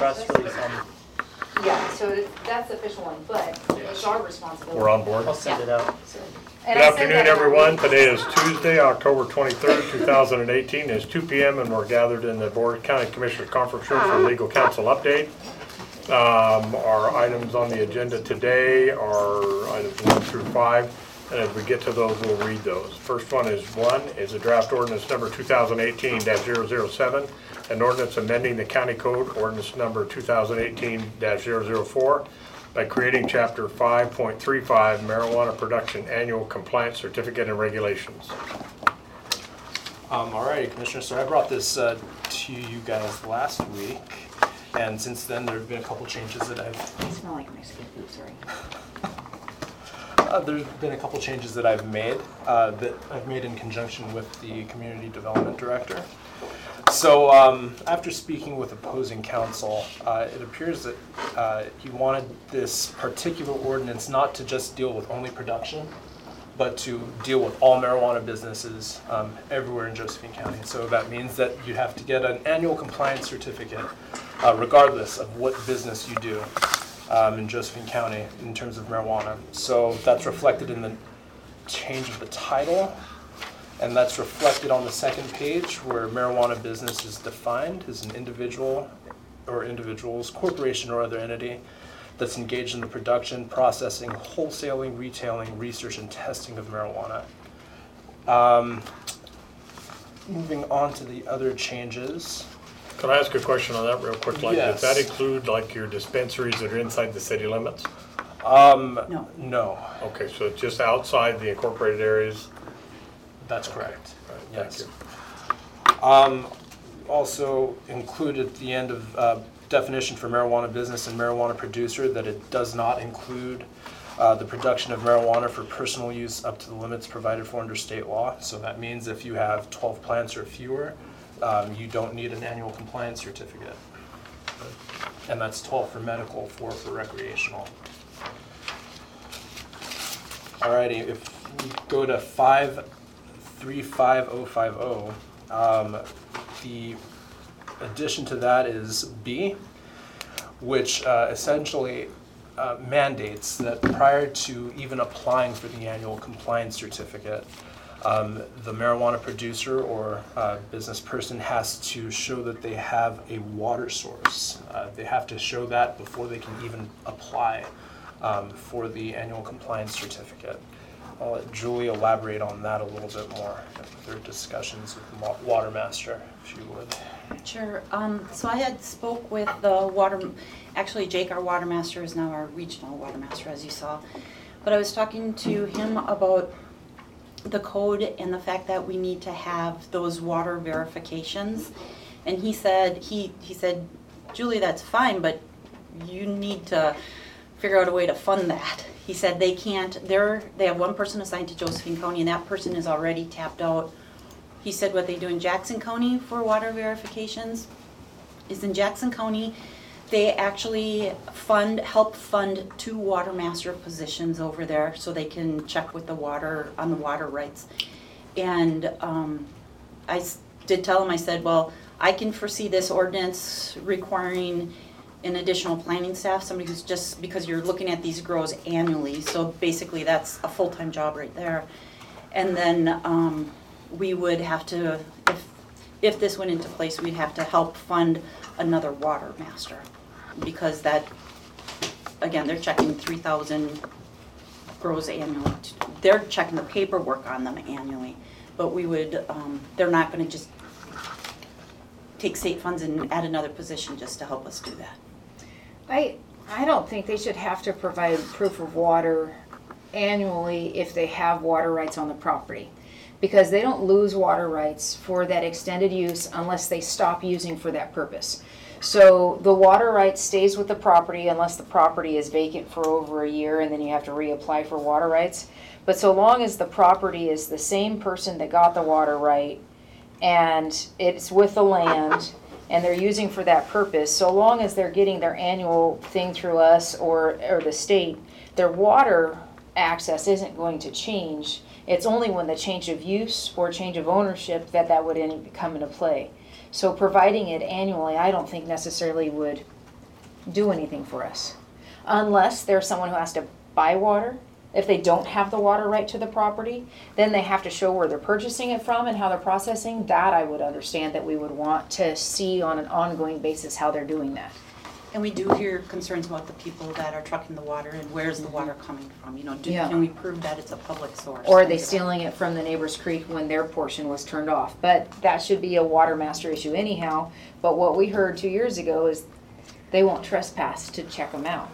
press release on. Yeah, so that's the official one, but it's our responsibility. We're on board. I'll send it out. So- Good afternoon, everyone. Today is Tuesday, October 23rd, 2018. It's 2 p.m. and we're gathered in the Board County Commissioners Conference Room for legal counsel update. Our items on the agenda today are items 1 through 5, and as we get to those, we'll read those. First one is a draft ordinance number 2018-007, an ordinance amending the county code ordinance number 2018-004 by creating chapter 5.35 marijuana production annual compliance certificate and regulations. Alrighty, Commissioner, so I brought this to you guys last week, and since then there have been a couple changes that I smell like my skin, I'm sorry. there's been a couple changes that I've made in conjunction with the Community Development Director. So after speaking with opposing counsel, it appears that he wanted this particular ordinance not to just deal with only production, but to deal with all marijuana businesses everywhere in Josephine County. So that means that you have to get an annual compliance certificate regardless of what business you do in Josephine County in terms of marijuana. So that's reflected in the change of the title. And that's reflected on the second page where marijuana business is defined as an individual or individuals, corporation or other entity that's engaged in the production, processing, wholesaling, retailing, research, and testing of marijuana. Moving on to the other changes. Can I ask a question on that real quick? Yes. Does that include like your dispensaries that are inside the city limits? No. Okay, so it's just outside the incorporated areas? That's correct. All right, Yes. thank you. Also included at the end of definition for marijuana business and marijuana producer that it does not include the production of marijuana for personal use up to the limits provided for under state law. So that means if you have 12 plants or fewer, you don't need an annual compliance certificate. And that's 12 for medical, 4 for recreational. Alrighty, if we go to 535050, the addition to that is B, which essentially mandates that prior to even applying for the annual compliance certificate, the marijuana producer or business person has to show that they have a water source. They have to show that before they can even apply for the annual compliance certificate. I'll let Julie elaborate on that a little bit more if there are discussions with the water master, if you would. Sure. So I had spoke with the actually Jake, our water master, is now our regional water master, as you saw. But I was talking to him about the code and the fact that we need to have those water verifications. And he said, Julie, that's fine, but you need to figure out a way to fund that. He said they can't, they have one person assigned to Josephine County and that person is already tapped out. He said what they do in Jackson County for water verifications is in Jackson County, they actually help fund 2 water master positions over there so they can check with the water, on the water rights. And I did tell him, I said, well, I can foresee this ordinance requiring an additional planning staff, somebody who's just, because you're looking at these grows annually, so basically that's a full-time job right there. And then we would have to, if this went into place, we'd have to help fund another water master, because that, again, they're checking 3,000 grows annually. They're checking the paperwork on them annually, but we would, they're not gonna just take state funds and add another position just to help us do that. I don't think they should have to provide proof of water annually if they have water rights on the property, because they don't lose water rights for that extended use unless they stop using for that purpose. So the water right stays with the property unless the property is vacant for over a year and then you have to reapply for water rights. But so long as the property is the same person that got the water right and it's with the land and they're using for that purpose, so long as they're getting their annual thing through us or the state, their water access isn't going to change. It's only when the change of use or change of ownership that would come into play. So providing it annually, I don't think necessarily would do anything for us. Unless there's someone who has to buy water. If they don't have the water right to the property, then they have to show where they're purchasing it from and how they're processing. That I would understand that we would want to see on an ongoing basis how they're doing that. And we do hear concerns about the people that are trucking the water and where's the water coming from, you know, Yeah. can we prove that it's a public source? Or are they stealing it from the neighbor's creek when their portion was turned off? But that should be a water master issue anyhow. But what we heard 2 years ago is they won't trespass to check them out.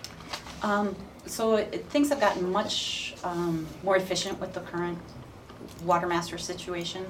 Things have gotten much more efficient with the current water master situation.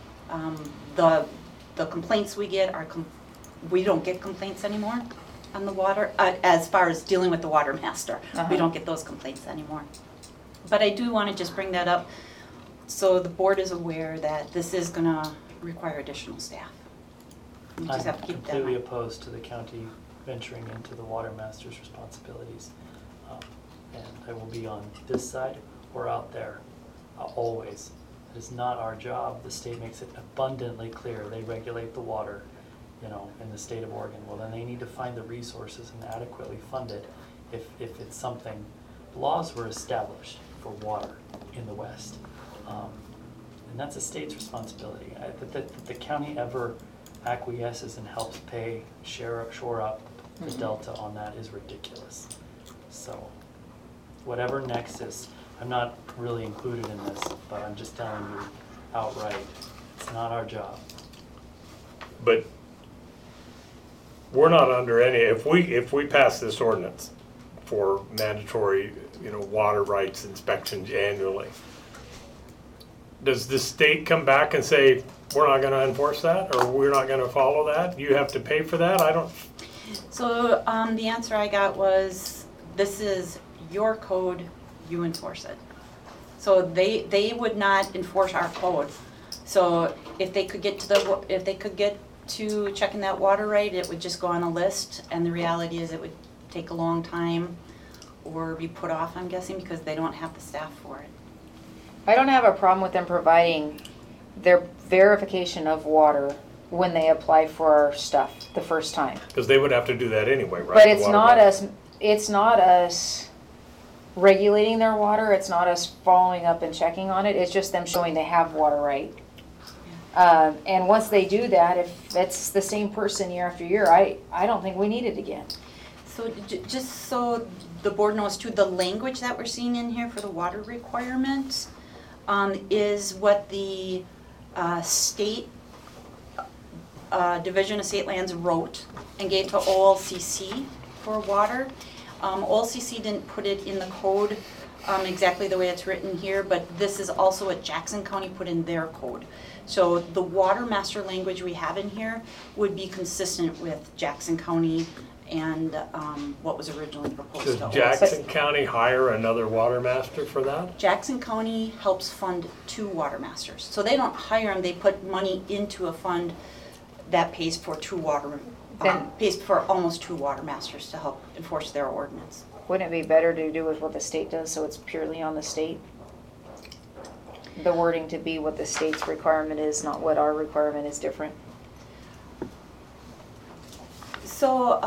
The complaints we get are, we don't get complaints anymore on the water, as far as dealing with the water master. Uh-huh. We don't get those complaints anymore. But I do want to just bring that up so the board is aware that this is going to require additional staff. We just have to I'm keep that in completely mind. opposed to the county venturing into the water master's responsibilities. And I will be on this side or out there, always. It is not our job. The state makes it abundantly clear. They regulate the water, you know, in the state of Oregon. Well, then they need to find the resources and adequately fund it if it's something. Laws were established for water in the West. And that's a state's responsibility. That the county ever acquiesces and helps pay, shore up the delta on that is ridiculous. So whatever nexus, I'm not really included in this, but I'm just telling you outright, it's not our job. But we're not under any, if we pass this ordinance for mandatory, you know, water rights inspections annually, does the state come back and say, we're not gonna enforce that, or we're not gonna follow that? You have to pay for that? I don't. So the answer I got was, this is your code, you enforce it. So they would not enforce our code. So if they could get to checking that water right, it would just go on a list, and the reality is it would take a long time or be put off, I'm guessing, because they don't have the staff for it. I don't have a problem with them providing their verification of water when they apply for our stuff the first time. Because they would have to do that anyway, right? But The it's water not bill. it's not us regulating their water, it's not us following up and checking on it, it's just them showing they have water right. And once they do that, if it's the same person year after year, I don't think we need it again. So just so the board knows too, the language that we're seeing in here for the water requirements is what the state Division of State Lands wrote and gave to OLCC for water. OLCC didn't put it in the code exactly the way it's written here, but this is also what Jackson County put in their code. So the water master language we have in here would be consistent with Jackson County and what was originally proposed to Does OLCC. Jackson County hire another water master for that? Jackson County helps fund 2 water masters. So they don't hire them, they put money into a fund that pays for 2 water, pays for almost 2 water masters to help enforce their ordinance. Wouldn't it be better to do with what the state does, so it's purely on the state? The wording to be what the state's requirement is, not what our requirement is different. So,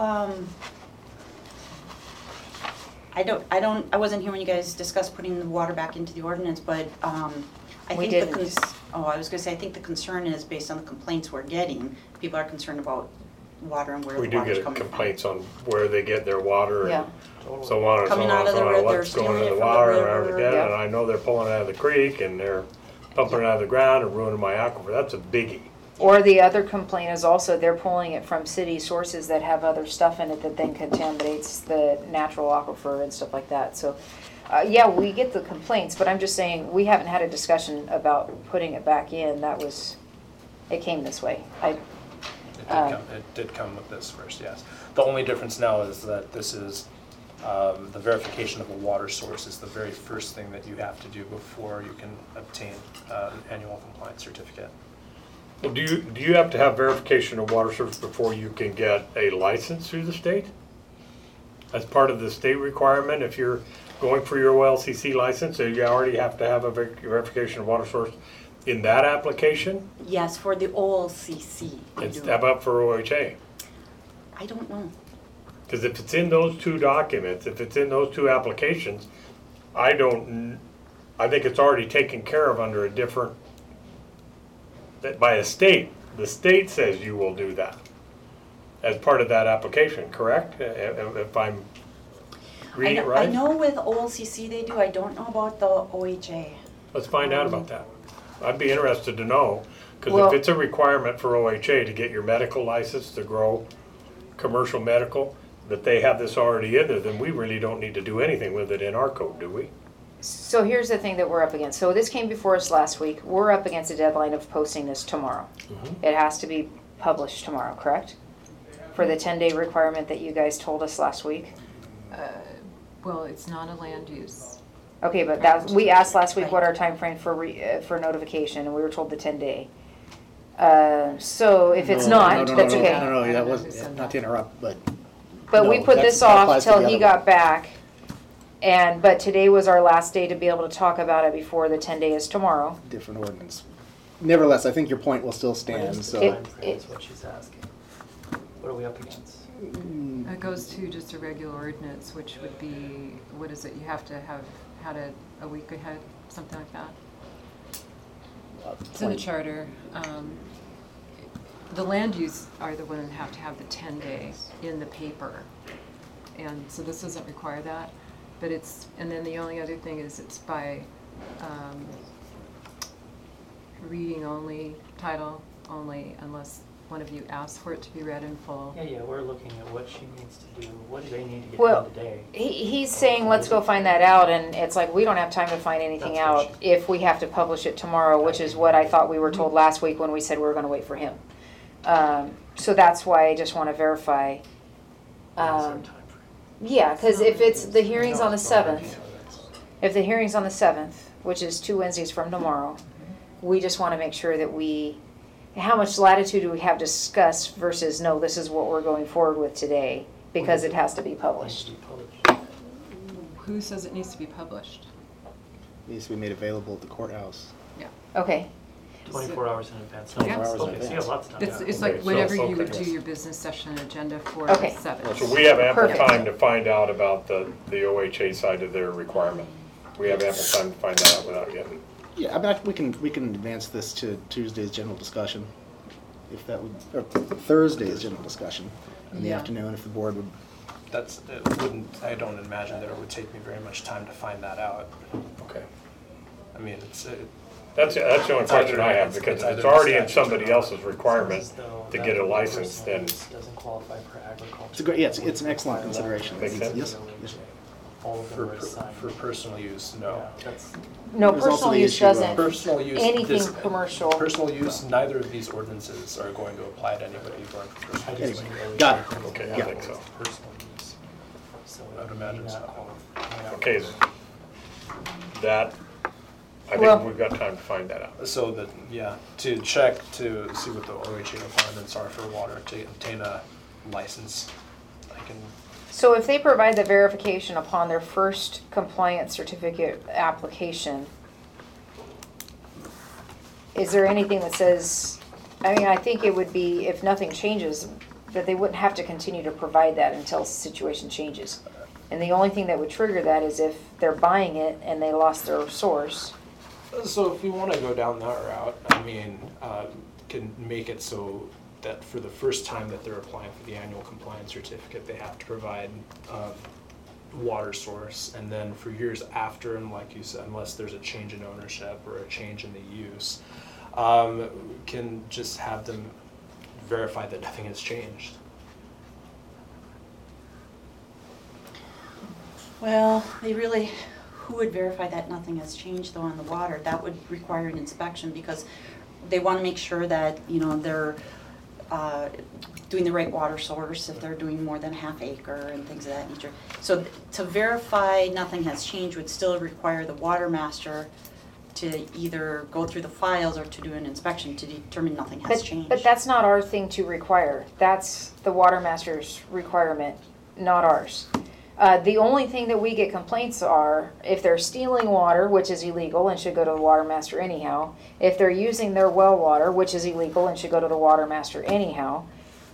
I wasn't here when you guys discussed putting the water back into the ordinance, but, I We think didn't. I was gonna say, I think the concern is based on the complaints we're getting. People are concerned about water and where We the do water's get coming from. complaints on where they get their water Yeah. and so on and so Coming on out and of the so on, river, what's stealing going it in the from the water and river. everything. Yeah. And I know they're pulling it out of the creek and they're pumping it out of the ground and ruining my aquifer. That's a biggie. Or the other complaint is also they're pulling it from city sources that have other stuff in it that then contaminates the natural aquifer and stuff like that. So, yeah, we get the complaints, but I'm just saying, we haven't had a discussion about putting it back in. It came this way. It did come with this first, yes. The only difference now is that this is, the verification of a water source is the very first thing that you have to do before you can obtain an annual compliance certificate. Well, do you have to have verification of water source before you can get a license through the state? As part of the state requirement, if you're going for your OLCC license, so you already have to have a verification of water source in that application? Yes, for the OLCC. we It's do. about for OHA. I don't know. Because if it's in those two documents, if it's in those two applications, I think it's already taken care of under a different, by a state. The state says you will do that as part of that application, correct? If I'm reading it right? I know with OLCC they do, I don't know about the OHA. Let's find out about that. I'd be interested to know, because Well- if it's a requirement for OHA to get your medical license to grow commercial medical, that they have this already in there, then we really don't need to do anything with it in our code, do we? So here's the thing that we're up against. So this came before us last week. We're up against a deadline of posting this tomorrow. It has to be published tomorrow, correct? For the 10-day requirement that you guys told us last week? Well, it's not a land use. Okay, but that, we asked last week what our timeframe for notification, and we were told the 10-day. So if it's not, that's okay. No, that was, not to interrupt, but But we No, put that's- this that off applies to till the he other got back. But today was our last day to be able to talk about it before the 10-day is tomorrow. different ordinance. Nevertheless, I think your point will still What stand, is the so. timeframe is what she's asking. What are we up against? It goes to just a regular ordinance, which would be, what is it, you have to have had it a week ahead, something like that? It's in the charter. The land use are the one that have to have the 10-day in the paper. And so this doesn't require that, but it's, and then the only other thing is it's by reading only, title only, unless one of you asks for it to be read in full. Yeah, we're looking at what she needs to do, what do they need to get Well, done today? He's saying, let's go find that out, and it's like, we don't have time to find anything That's what out if we have to publish it tomorrow, which is what I thought we were told last week when we said we were gonna wait for him. So that's why I just wanna verify. What is our timeframe? Yeah, cause if it's, the hearing's on the 7th, if the hearing's on the 7th, which is 2 Wednesdays from tomorrow, we just wanna make sure that how much latitude do we have to discuss versus, no, this is what we're going forward with today, because it has to be Needs published. to be published. Who says it needs to be published? Needs to be made available at the courthouse. Okay, 24 hours in advance. 24 hours in Okay, so you advance. have lots of time. It's Okay, like so whatever it's you would okay. do your business session agenda for Okay. the 7th. So we have ample Perfect. time to find out about the OHA side of their requirement. We have ample time to find that out without getting, Yeah, I mean, we can advance this to Tuesday's general discussion, if that would, or Thursday's general discussion in the Yeah. afternoon, if the board would. I don't imagine that it would take me very much time to find that out. okay. I mean, That's the only It's either- question I have, it's because if either it's already in statute somebody or- else's requirement As though to that get a personal license, then use doesn't qualify for agriculture. It's a great, yeah, it's an excellent consideration. Makes sense. Yes. All of for, them are assigned. for personal use, no. Yeah, that's, no, There's also personal the use issue of- doesn't, Personal use. anything commercial. Personal use, neither of these ordinances are going to apply to anybody going for I personal just use. think Got it. Okay, I Yeah. think so. Personal use. So I would it may imagine not so. qualify. Okay, that, I Well- think we've got time to find that out. So that, yeah, to check to see what the OHA requirements are for water to obtain a license. I can, So if they provide the verification upon their first compliance certificate application, is there anything that says, I mean, I think it would be, if nothing changes, that they wouldn't have to continue to provide that until the situation changes. And the only thing that would trigger that is if they're buying it and they lost their source. so if you want to go down that route, I mean, can make it so that for the first time that they're applying for the annual compliance certificate, they have to provide water source, and then for years after, and like you said, unless there's a change in ownership or a change in the use, can just have them verify that nothing has changed. Well, who would verify that nothing has changed though on the water? That would require an inspection because they want to make sure that, they're doing the right water source if they're doing more than half acre and things of that nature. So to verify nothing has changed would still require the water master to either go through the files or to do an inspection to determine nothing has changed. But that's not our thing to require. That's the water master's requirement, not ours. The only thing that we get complaints are if they're stealing water, which is illegal and should go to the water master anyhow. If they're using their well water, which is illegal and should go to the water master anyhow.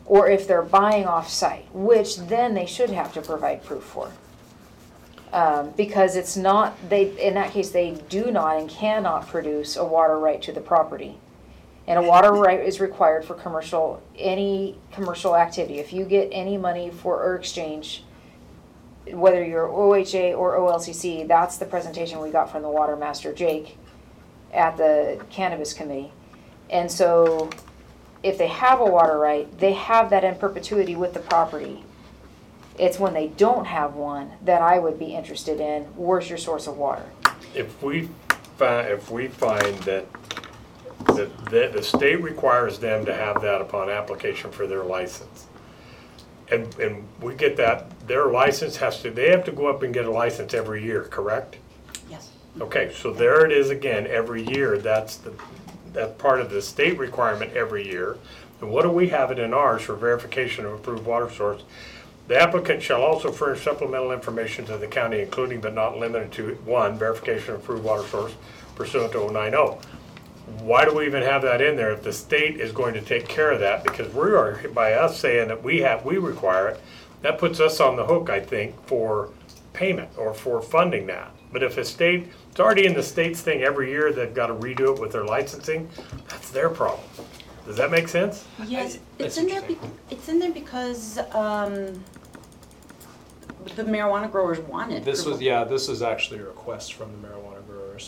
or if they're buying off-site, which then they should have to provide proof for. Because it's not, in that case, they do not and cannot produce a water right to the property. And a water right is required for any commercial activity. If you get any money or exchange, whether you're OHA or OLCC, that's the presentation we got from the Water Master, Jake, at the Cannabis Committee. And so if they have a water right, they have that in perpetuity with the property. It's when they don't have one that I would be interested in, where's your source of water? If we find that the state requires them to have that upon application for their license, and we get that, their license they have to go up and get a license every year, correct? Yes. Okay, so there it is again, every year, that's part of the state requirement every year. And what do we have it in ours for verification of approved water source? The applicant shall also furnish supplemental information to the county, including but not limited to, 1, verification of approved water source pursuant to 090. Why do we even have that in there if the state is going to take care of that? Because by us saying that we require it, that puts us on the hook, I think, for payment or for funding that. But if it's already in the state's thing every year, they've got to redo it with their licensing, that's their problem. Does that make sense? Yes, That's it's in there. interesting. It's in there because the marijuana growers wanted. This was actually a request from the marijuana growers.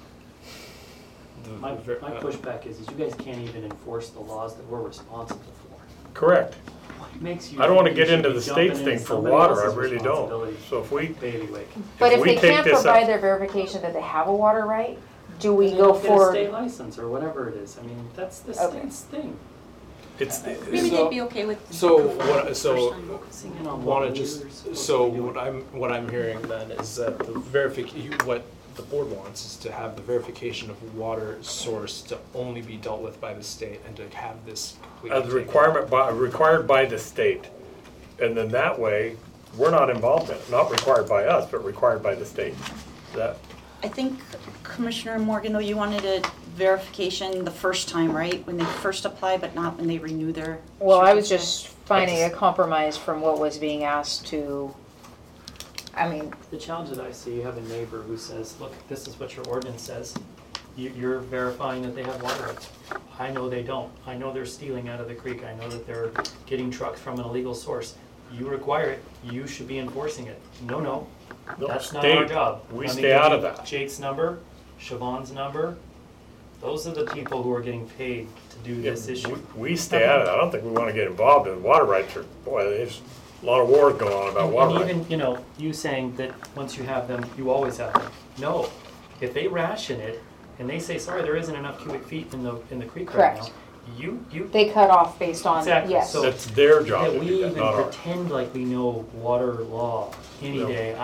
My pushback is you guys can't even enforce the laws that we're responsible for. Correct. What makes you? I don't want to think get you into should the be jumping state's thing into for somebody water, I else's really don't. responsibility? So if we, Bailiwick. But if we they take can't this up- provide their verification that they have a water right, do we They go don't get a state for? license or whatever it is. I mean, that's the Okay. state's thing. Maybe So- they'd be okay with. so approval what- the so- first time. Focusing in on Want what to we're just supposed so to be doing. what I'm hearing then is that what the board wants is to have the verification of water source to only be dealt with by the state and to have this completely as required by the state. And then that way, we're not involved in it, not required by us, but required by the state. That, I think Commissioner Morgan, though, you wanted a verification the first time, right? When they first apply, but not when they renew their. Well, I was certificate? just finding a compromise from what was being asked to, I mean, The challenge that I see, you have a neighbor who says, look, this is what your ordinance says. You're verifying that they have water rights. I know they don't. I know they're stealing out of the creek. I know that they're getting trucks from an illegal source. You require it, you should be enforcing it. No, No, that's not our state. job. We Let me stay give out you of that. Jake's number, Siobhan's number. Those are the people who are getting paid to do this issue. we stay out of it. I don't think we want to get involved in water rights. Boy, there's a lot of wars going on about water And rights. even, you saying that once you have them, you always have them. No, if they ration it and they say, sorry, there isn't enough cubic feet in the creek right now. Correct. You, they cut off based on, Exactly, yes. so- That's their job that to we do that, even not ours. pretend like we know water law any No. day,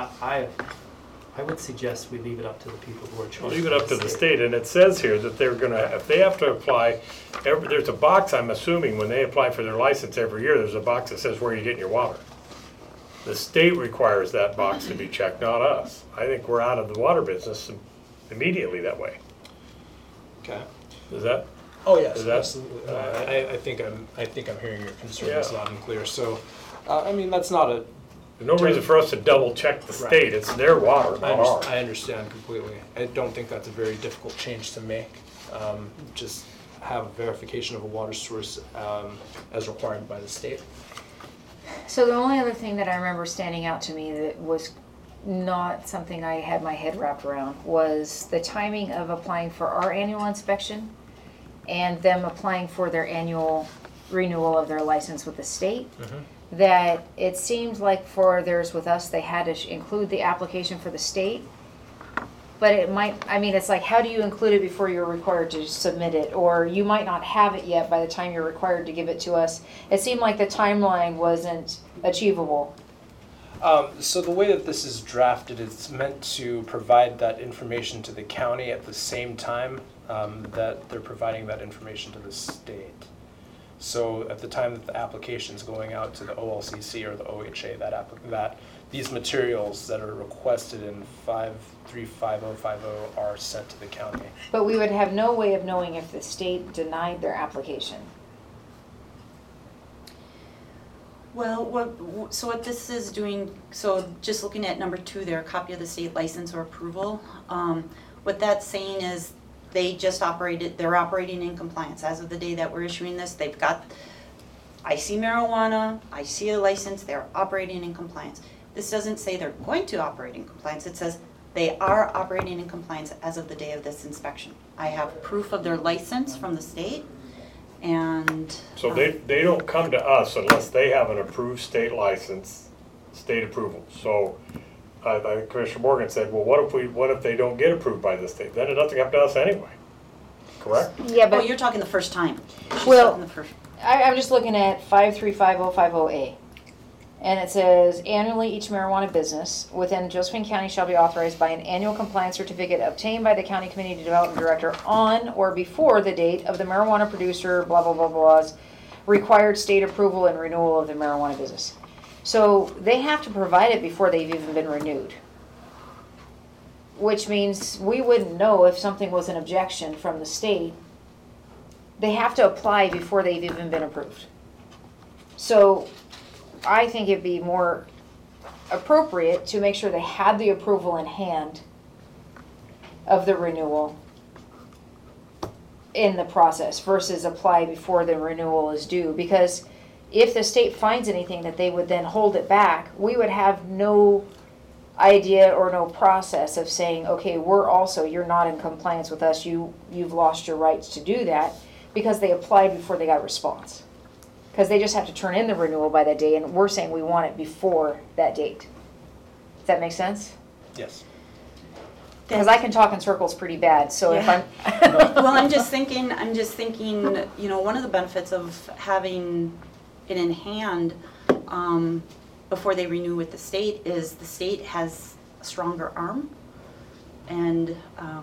I would suggest we leave it up to the people who are charged. Leave it by up to the state, and it says here that they're gonna, if they have to apply, there's a box, I'm assuming, when they apply for their license every year, there's a box that says where you're getting your water. The state requires that box to be checked, not us. I think we're out of the water business immediately that way. Okay. Is that, Oh yes, Is that- absolutely. I think I'm hearing your concerns Yeah. loud and clear. So, I mean that's not a. there's no reason for us to double check the state, it's their water, not ours. I understand completely. I don't think that's a very difficult change to make. Just have verification of a water source as required by the state. So the only other thing that I remember standing out to me that was not something I had my head wrapped around was the timing of applying for our annual inspection and them applying for their annual renewal of their license with the state. That it seemed like for theirs with us, they had to include the application for the state. But it might, I mean, it's like, how do you include it before you're required to submit it? Or you might not have it yet by the time you're required to give it to us. It seemed like the timeline wasn't achievable. So the way that this is drafted, it's meant to provide that information to the county at the same time that they're providing that information to the state. So at the time that the application's going out to the OLCC or the OHA, that these materials that are requested in 535050 are sent to the county. But we would have no way of knowing if the state denied their application. Well, so what this is doing, so just looking at number 2 there, copy of the state license or approval, what that's saying is they're operating in compliance. As of the day that we're issuing this, they've got, I see marijuana, I see a license, they're operating in compliance. This doesn't say they're going to operate in compliance, it says they are operating in compliance as of the day of this inspection. I have proof of their license from the state, and. So they don't come to us unless they have an approved state license, state approval. So I think Commissioner Morgan said, well, what if they don't get approved by the state? Then it doesn't come to us anyway, correct? Yeah, Oh, but you're talking the first time. She's Well- talking the first. I'm just looking at 535050A. And it says, annually, each marijuana business within Josephine County shall be authorized by an annual compliance certificate obtained by the county community development director on or before the date of the marijuana producer, blah, blah, blah, blah's required state approval and renewal of the marijuana business. So they have to provide it before they've even been renewed. Which means we wouldn't know if something was an objection from the state. They have to apply before they've even been approved. So I think it'd be more appropriate to make sure they had the approval in hand of the renewal in the process versus apply before the renewal is due. Because if the state finds anything that they would then hold it back, we would have no idea or no process of saying, okay, you're not in compliance with us, you've lost your rights to do that, because they applied before they got response. Because they just have to turn in the renewal by that day, and we're saying we want it before that date. Does that make sense? Yes. Because I can talk in circles pretty bad, so if Yeah. I'm. Well, I'm just thinking, one of the benefits of having it in hand before they renew with the state is the state has a stronger arm. And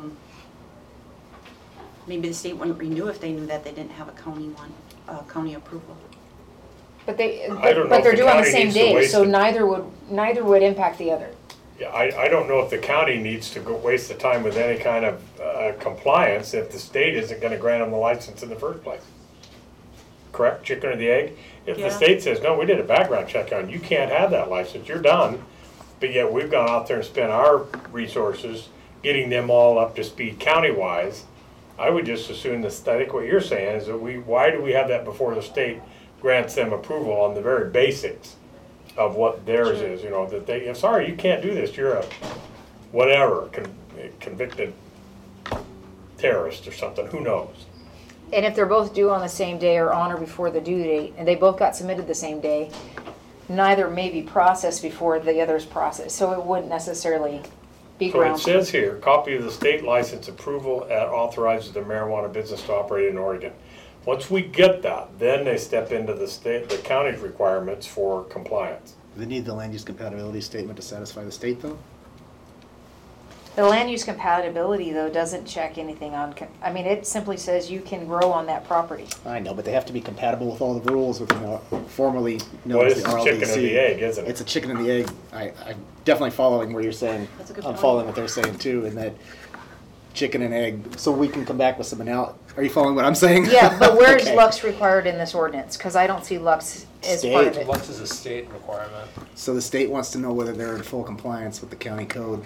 maybe the state wouldn't renew if they knew that they didn't have a county approval. But I don't know but if they're the due on the county same needs to day, waste so it. neither would impact the other. Yeah, I don't know if the county needs to go waste the time with any kind of compliance if the state isn't gonna grant them the license in the first place. Correct, chicken or the egg? If the Yeah. state says, no, we did a background check on, you can't have that license, you're done. But yet we've gone out there and spent our resources getting them all up to speed county-wise. I would just assume that, I think what you're saying is that why do we have that before the state grants them approval on the very basics of what theirs is, that they, sorry, you can't do this, you're a whatever, convicted terrorist or something, who knows? And if they're both due on the same day or on or before the due date, and they both got submitted the same day, neither may be processed before the other's processed, so it wouldn't necessarily be So it grounds. says here, copy of the state license approval authorizes the marijuana business to operate in Oregon. Once we get that, then they step into the county's requirements for compliance. They need the land use compatibility statement to satisfy the state, though? The land use compatibility, though, doesn't check anything on, it simply says you can grow on that property. I know, but they have to be compatible with all the rules within the formerly known Well, as it's the the RLDC. chicken or the egg, isn't it? It's a chicken and the egg. I'm definitely following what you're saying. That's a good I'm point. following what they're saying too, in that chicken and egg. So we can come back with some Are you following what I'm saying? Yeah, but where is Okay. Lux required in this ordinance? Because I don't see Lux as part of State. it. Lux is a state requirement. So the state wants to know whether they're in full compliance with the county code.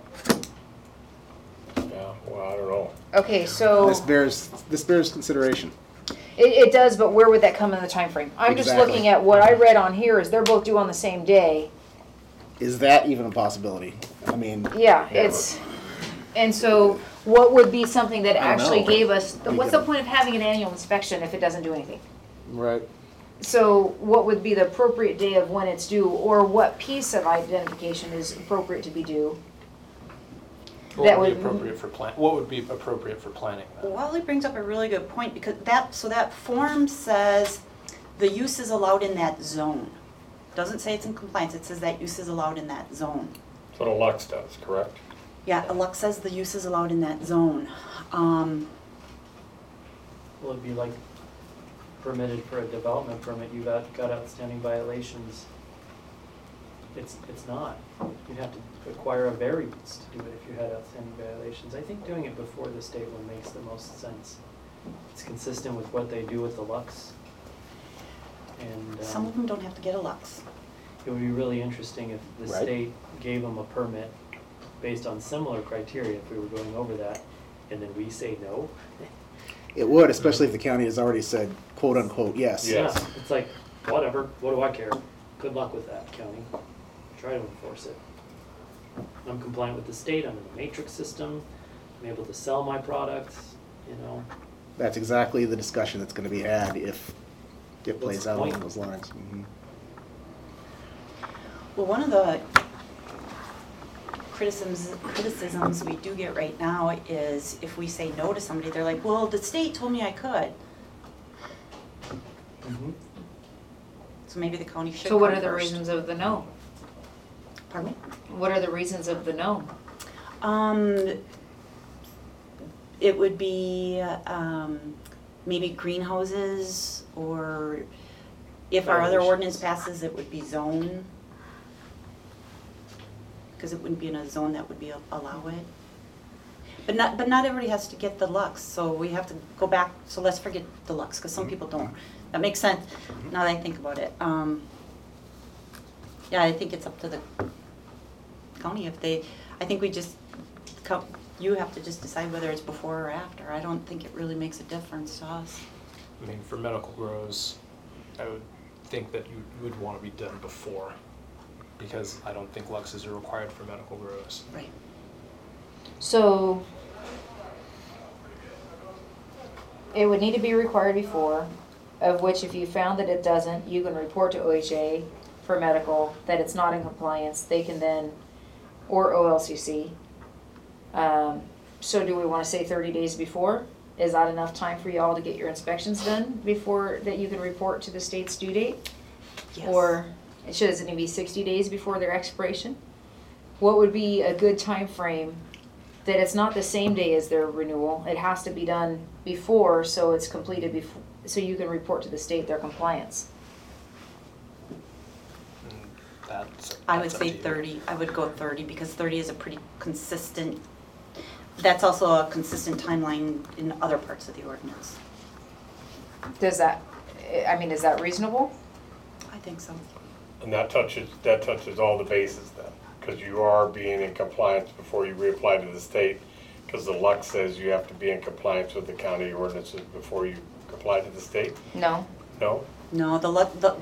Yeah, well, I don't know. Okay, so This bears consideration. it does, but where would that come in the time frame? I'm just Exactly. looking at what I read on here is they're both due on the same day. Is that even a possibility? I mean, Yeah, it's, and so what would be something that I don't actually know. gave us, We what's the could- point of having an annual inspection if it doesn't do anything? right. So what would be the appropriate day of when it's due, or what piece of identification is appropriate to be due? What That would be would- appropriate for what would be appropriate for planning that? Wally brings up a really good point, because that form says the use is allowed in that zone. Doesn't say it's in compliance, it says that use is allowed in that zone. That's what a Lux does, correct? Yeah, Lux says the use is allowed in that zone. Well, it'd be like permitted for a development permit, you got outstanding violations. It's not. You'd have to acquire a variance to do it if you had outstanding violations. I think doing it before the state one makes the most sense. It's consistent with what they do with the Lux. And Some of them don't have to get a Lux. it would be really interesting if the Right. state gave them a permit based on similar criteria, if we were going over that, and then we say no. It would, especially if the county has already said quote unquote yes. Yeah. Yeah, it's like, whatever, what do I care? Good luck with that, county. Try to enforce it. I'm compliant with the state, I'm in the matrix system, I'm able to sell my products, you know. That's exactly the discussion that's gonna be had if it What's plays the out point? along those lines. Mhm. Well, one of the criticisms we do get right now is if we say no to somebody, they're like, well, the state told me I could. So maybe the county should So what come are the first. reasons of the no? Pardon me? What are the reasons of the no? It would be, maybe greenhouses, or if our other ordinance passes, it would be zone. Because it wouldn't be in a zone that would be allow it. But not everybody has to get the Lux, so we have to go back, so let's forget the Lux, because some people don't. That makes sense, now that I think about it. Yeah, I think it's up to the county if they, I think we just, you have to just decide whether it's before or after. I don't think it really makes a difference to us. I mean, for medical grows, I would think that you would want to be done before, because I don't think Luxes are required for medical grows. Right. So it would need to be required before, of which if you found that it doesn't, you can report to OHA for medical that it's not in compliance. They can then, or OLCC. So do we want to say 30 days before? Is that enough time for y'all to get your inspections done before that you can report to the state's due date? Yes. Or does it need to be 60 days before their expiration? What would be a good time frame that it's not the same day as their renewal? It has to be done before, so it's completed before, so you can report to the state their compliance. I would that's up say to you. 30, I would go 30, because 30 is a pretty consistent, that's also a consistent timeline in other parts of the ordinance. Does that, I mean, is that reasonable? I think so. And that touches all the bases then, because you are being in compliance before you reapply to the state, because the Lux says you have to be in compliance with the county ordinances before you apply to the state? No? No? No, the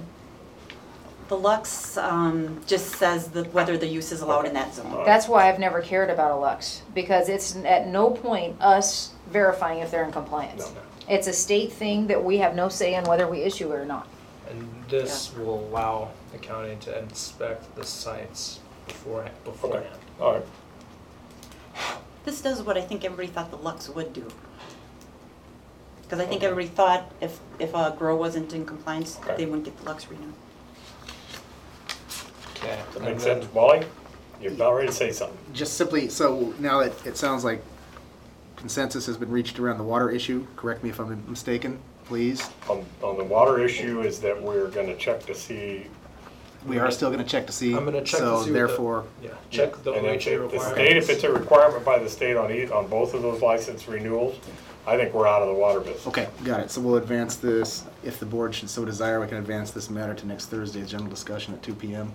Lux just says that whether the use is allowed in that zone. That's why I've never cared about a Lux, because it's at no point us verifying if they're in compliance. No. It's a state thing that we have no say in whether we issue it or not. And this will allow the county to inspect the sites beforehand. All right. This does what I think everybody thought the Lux would do. Because I think everybody thought if a grow wasn't in compliance, Okay. they wouldn't get the Lux renewed. Okay. That makes sense. Wally, you're about ready to say something. Just simply, so now that it sounds like consensus has been reached around the water issue, correct me if I'm mistaken, please. On the water issue is that we're gonna check to see, We are still gonna check to see. I'm gonna check to So see what the- therefore, Yeah, check the and if OHA the requirements. state, if it's a requirement by the state on both of those license renewals, I think we're out of the water business. okay, got it. So we'll advance this, if the board should so desire, we can advance this matter to next Thursday's general discussion at 2 p.m.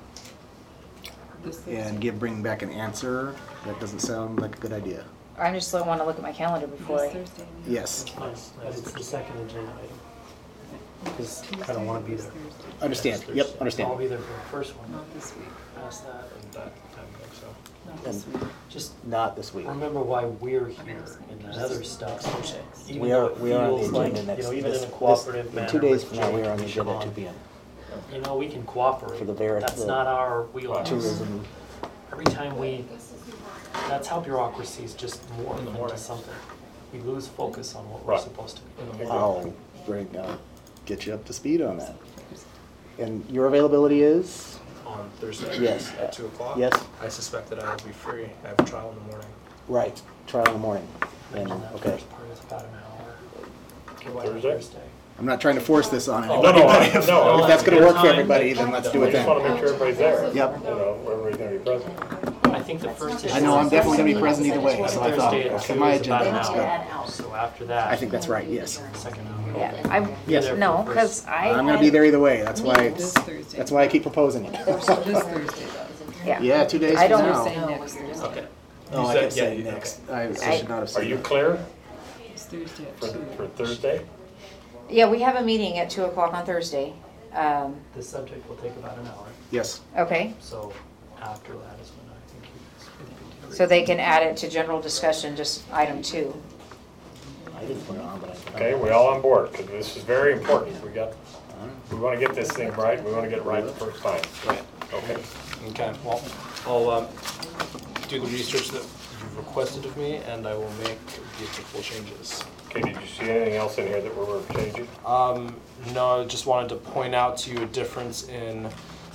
This is- and bring back an answer. That doesn't sound like a good idea. I just want to look at my calendar before This I. Thursday. Yes, Nice, it's the second agenda item. Because I don't want to be there. understand. Yep, I'll understand. be there for the first one, Not this week. past that. And that time, so. Not this week. Just Not this week. remember why we're here and that other stuff. Even We are, though it we are on the feels like, agenda next, you know, even this, in a cooperative this, manner. in 2 days with from now, we are on the Jake agenda and at 2 Sean, p.m. You know, we can cooperate. For the That's not our wheelhouse. tourism. Every time that's how bureaucracies just morph into something. We lose focus on what we're Right. supposed to be doing. I'll get you up to speed on that. And your availability is? On Thursday? Yes. At 2 o'clock? Yes. I suspect that I will be free. I have a trial in the morning. Right, trial in the morning. And, And that okay. first part is about an hour. Thursday? I'm not trying to force this on No, anybody. no, but no. if that's gonna work for everybody, then let's do I it just then. wanna make sure everybody's there. Yep. You know, everybody's gonna be present. I think the first issue. I know I'm definitely gonna be present either way, so I thought, Thursday at okay, 2 my is about agenda, an let's hour. go. So after that. I think that's right, yes. Second hour. Yeah, Okay. I, Yes. no, because I I'm gonna be there either way, that's why, This Thursday. that's why I keep proposing it. This Thursday though. Yeah. Yeah, 2 days I from don't- You're now. saying next Thursday. Okay. Oh, You I said- kept saying yeah, next. okay. I should not have Are said you that. clear It's Thursday at for, 2. for Thursday? Yeah, we have a meeting at 2:00 on Thursday. This subject will take about an hour, Yes. Okay, so after that is when I think you guys would be so they can add it to general discussion, just item 2. I didn't put it on, but I. Okay, we all on board, because this is very important. We want to get this thing right, we want to get it right the first time. Right. Okay. Okay, well, I'll do the research that you've requested of me, and I will make the applicable changes. Okay, did you see anything else in here that we're changing? No, I just wanted to point out to you a difference in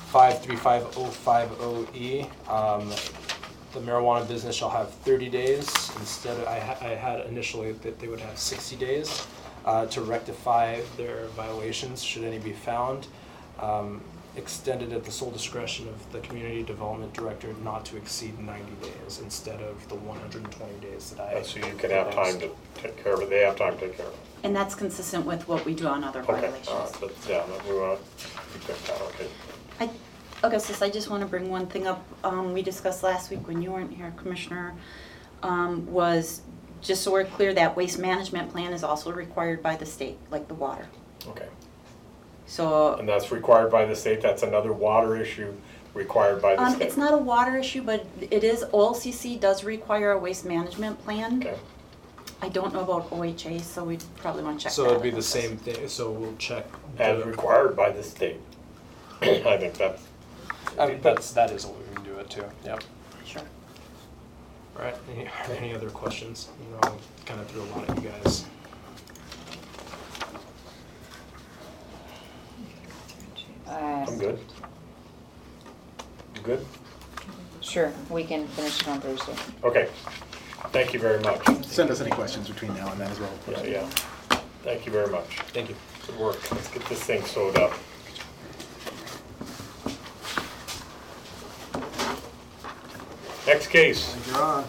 535050E. The marijuana business shall have 30 days instead of, I had initially that they would have 60 days to rectify their violations, should any be found. Extended at the sole discretion of the community development director not to exceed 90 days instead of the 120 days that I. So you can have time to take care of it, they have time to take care of it. And that's consistent with what we do on other Okay, violations. that's, yeah, we want to keep that down, okay. Augustus, I just want to bring one thing up. We discussed last week when you weren't here, Commissioner, was, just so we're clear, that waste management plan is also required by the state, like the water. Okay. So, And that's required by the state, that's another water issue required by the state? it's not a water issue, but it is, OLCC does require a waste management plan. Okay, I don't know about OHA, so we probably want to check that. So it'd be out. the same thing, so we'll check. as required by the state. I think that's, That is a way we can do it too, yep. Sure. All right, any other questions? You know, I kind of threw a lot at you guys. I'm good. You good? Sure, we can finish it on Thursday. Okay, thank you very much. Send us any questions between now and then as well. Yeah. Thank you very much. Thank you. Good work. Let's get this thing sewed up. Next case. You're on.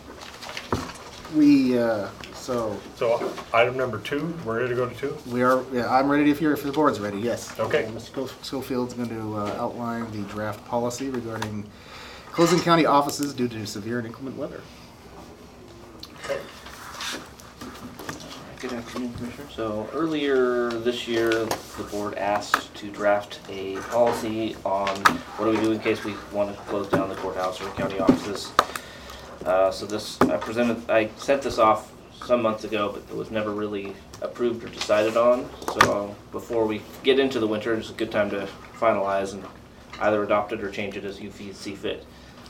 We, so, So item number 2, we're ready to go to 2? we are, yeah, I'm ready if the board's ready, yes. Okay. Mr. Schofield's going to outline the draft policy regarding closing county offices due to severe and inclement weather. Okay. Good afternoon, Commissioner. So earlier this year, the board asked to draft a policy on what do we do in case we want to close down the courthouse or county offices. So this, I sent this off some months ago, but it was never really approved or decided on. So before we get into the winter, it's a good time to finalize and either adopt it or change it as you see fit.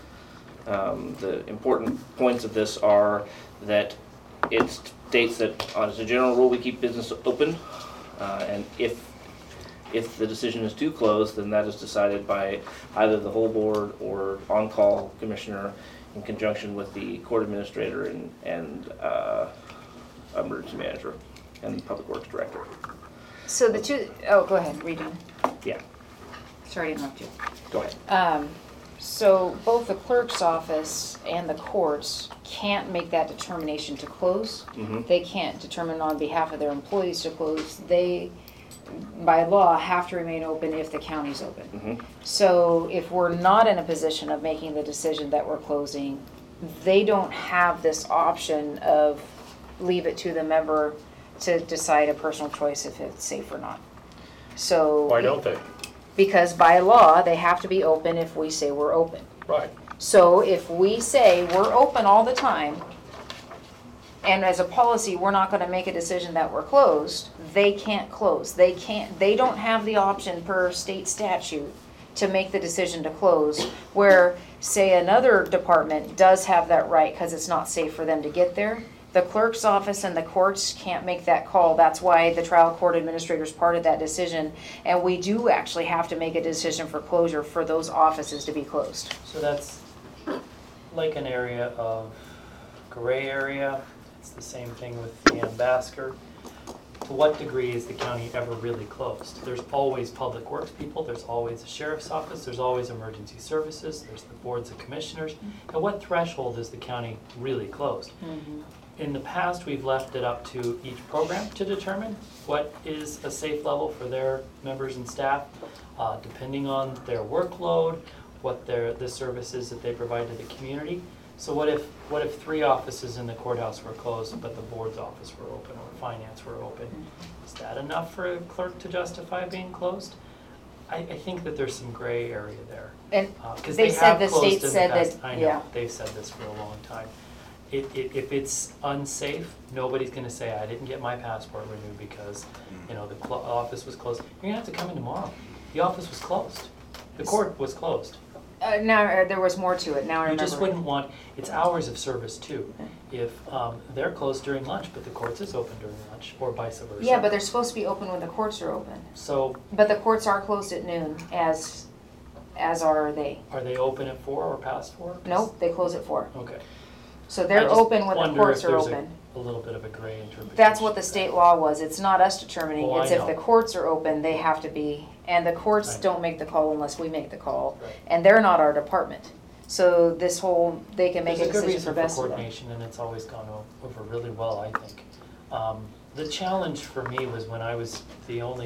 The important points of this are that it states that as a general rule we keep business open, and if the decision is to close, then that is decided by either the whole board or on-call commissioner in conjunction with the court administrator and emergency manager and public works director. So the two, oh, go ahead, read it. Yeah, Sorry to interrupt you. go ahead. So both the clerk's office and the courts can't make that determination to close. Mhm. They can't determine on behalf of their employees to close. They, by law, have to remain open if the county's open. Mhm. So if we're not in a position of making the decision that we're closing, they don't have this option of leave it to the member to decide a personal choice if it's safe or not. So. Why don't they? Because by law, they have to be open if we say we're open. Right. So if we say we're open all the time, and as a policy, we're not gonna make a decision that we're closed, they can't close. They don't have the option per state statute to make the decision to close, where, say, another department does have that right because it's not safe for them to get there. The clerk's office and the courts can't make that call. That's why the trial court administrator is part of that decision. And we do actually have to make a decision for closure for those offices to be closed. So that's like an area of gray area. It's the same thing with the Basker. To what degree is the county ever really closed? There's always public works people, there's always a sheriff's office, there's always emergency services, there's the boards of commissioners. At what threshold is the county really closed? In the past, we've left it up to each program to determine what is a safe level for their members and staff, depending on their workload, what the services that they provide to the community. So what if 3 offices in the courthouse were closed, but the board's office were open or finance were open? Is that enough for a clerk to justify being closed? I think that there's some gray area there. And 'Cause they said have the closed state in the said past. that, I know, yeah. they've said this for a long time. If it's unsafe, nobody's gonna say, I didn't get my passport renewed because, you know, the office was closed. You're gonna have to come in tomorrow. The office was closed. The court was closed. Now, there was more to it, now I You remember. just wouldn't want, it's hours of service too. If they're closed during lunch, but the courts is open during lunch, or vice versa. Yeah, but they're supposed to be open when the courts are open. So But the courts are closed at noon, as are they. are they open at 4 or past 4? Nope, they close at 4. Okay. So I they're just open when the wonder courts if are there's open. a little bit of a gray interpretation. That's what the state law was. It's not us determining. Oh, I It's if the know. courts are open, they have to be. And the courts Right. don't make the call unless we make the call. Right. And they're not our department. So this whole, they can make a There's a good decision reason for for best of them. coordination, and it's always gone over really well, I think. The challenge for me was when I was the only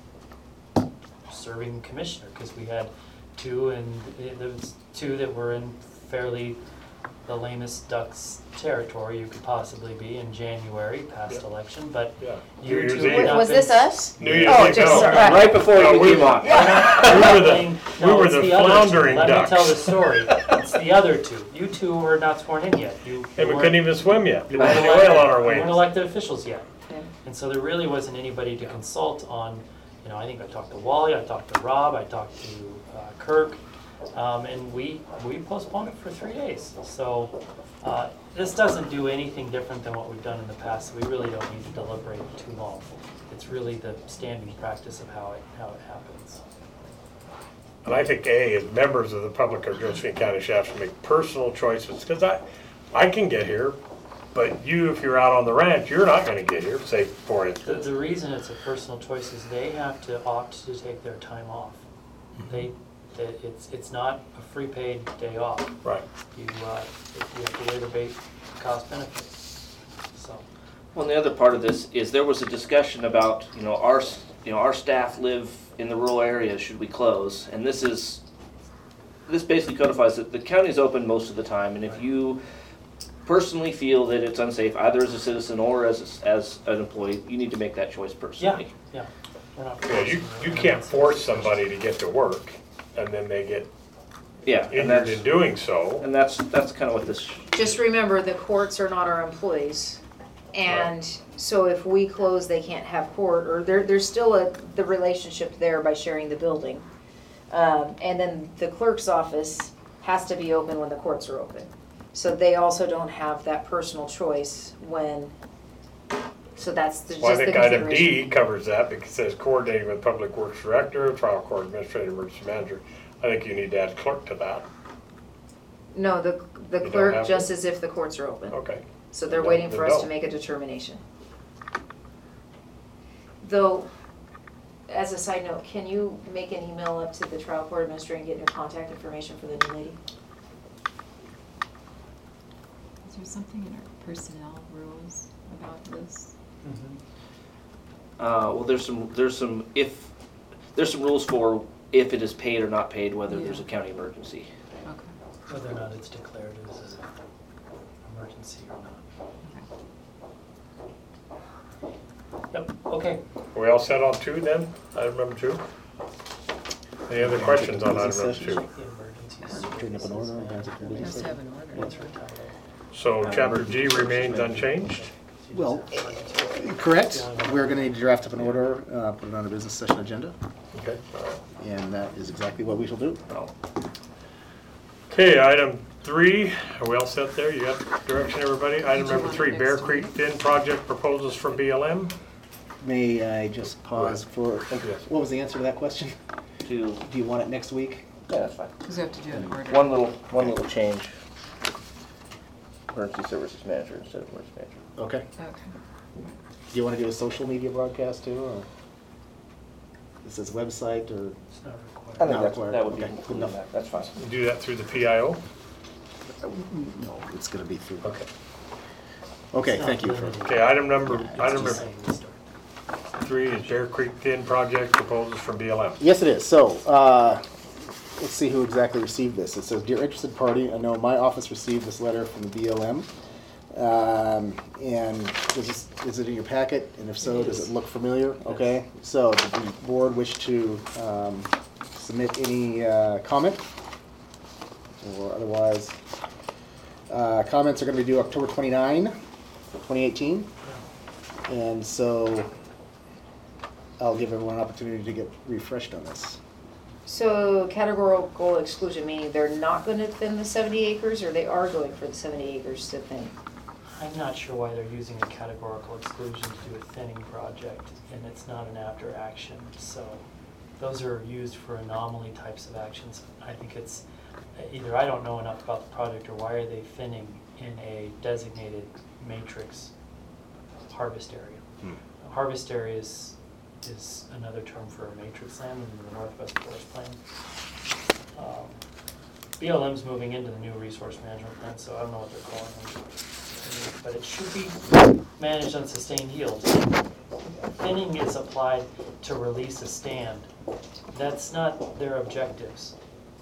serving commissioner, because we had 2, and there was 2 that were in fairly the lamest ducks territory you could possibly be in January, past election, but Yeah. you New Year's 2 Eve. went up Was this and- us? New Year's Oh, Eve, just, no. right. Right before No, you we- came on. We were the, No, we were it's the other two. floundering Let ducks. me tell the story. It's the other 2. You 2 were not sworn in yet. You And we weren't- couldn't even swim yet. We you weren't weren't any whale on our elected- you weren't wings. elected officials yet. Yeah. And so there really wasn't anybody to consult on, you know, I think I talked to Wally, I talked to Rob, I talked to Kirk, and we postponed it for 3 days. So this doesn't do anything different than what we've done in the past, so we really don't need to deliberate too long. It's really the standing practice of how it happens. And I think as members of the public of Josephine County should have to make personal choices, because I can get here, but you, if you're out on the ranch, you're not gonna get here, say, for instance. The reason it's a personal choice is they have to opt to take their time off. It's not a free paid day off. Right. You have to weigh the cost benefit. So, Well, the other part of this is there was a discussion about, our staff live in the rural area, should we close? And this basically codifies that the county is open most of the time, and if you personally feel that it's unsafe, either as a citizen or as an employee, you need to make that choice personally. yeah. We're not Yeah, you can't force somebody to get to work, and then they get Yeah, and injured in doing so. that's kind of what this. Just remember, the courts are not our employees. And so if we close, they can't have court, or there's still the relationship there by sharing the building. And then the clerk's office has to be open when the courts are open. So they also don't have that personal choice so that's just the Well, I think item consideration. D covers that because it says coordinating with Public Works Director, Trial Court Administrator, Emergency Manager. I think you need to add clerk to that. No, the don't clerk, have just to? as if the courts are open. Okay. So they're Then- waiting for then us to don't. make a determination. Though, as a side note, can you make an email up to the trial court administrator and get your contact information for the new lady? Is there something in our personnel rules about this? Well, there's some rules for if it is paid or not paid, whether there's a county emergency. Okay. Whether or not it's declared as an emergency or not. Yep, okay. Are we all set on 2 then? Item number 2? Any other questions on item number 2? The emergency Turn up an order, and pass it to the We business just have secretary. an order. What's her title? So chapter G remains unchanged? Well, correct. We're gonna need to draft up an order, put it on a business session agenda, Okay. and that is exactly what we shall do. Okay, item 3, are we all set there? You got direction, everybody? Item Did you number want 3, it Bear next Creek week? Fin Project proposals from BLM. May I just pause for, Yes. what was the answer to that question? To, Do you want it next week? yeah, that's fine. Because we have to do an order. One little change. Emergency Services Manager instead of Emergency Manager. Okay. Okay. Do you want to do a social media broadcast too, or this is website, or? It's not required. I think Not that's, required. that would be Okay, good included in enough. that, that's fine. Do that through the PIO? No, it's gonna be through. Okay. Okay, It's not thank you for, limited. Okay, item number It's just saying the start. 3 is Bear Creek Thin Project proposals from BLM. yes it is. So, let's see who exactly received this. It says, "Dear interested party, I know my office received this letter from the BLM. And is it in your packet? And if so, It does is. it look familiar? Yes. Okay, so does the board wish to submit any comment? Or otherwise, comments are going to be due October 29, 2018. And so I'll give everyone an opportunity to get refreshed on this. So categorical exclusion, meaning they're not gonna thin the 70 acres, or they are going for the 70 acres to thin? I'm not sure why they're using a categorical exclusion to do a thinning project, and it's not an after action, so those are used for anomaly types of actions. I think it's, either I don't know enough about the project, or why are they thinning in a designated matrix harvest area? Harvest area is another term for a matrix land in the Northwest Forest Plan. BLM's moving into the new resource management plan, so I don't know what they're calling them. But it should be managed on sustained yield. Thinning is applied to release a stand. That's not their objectives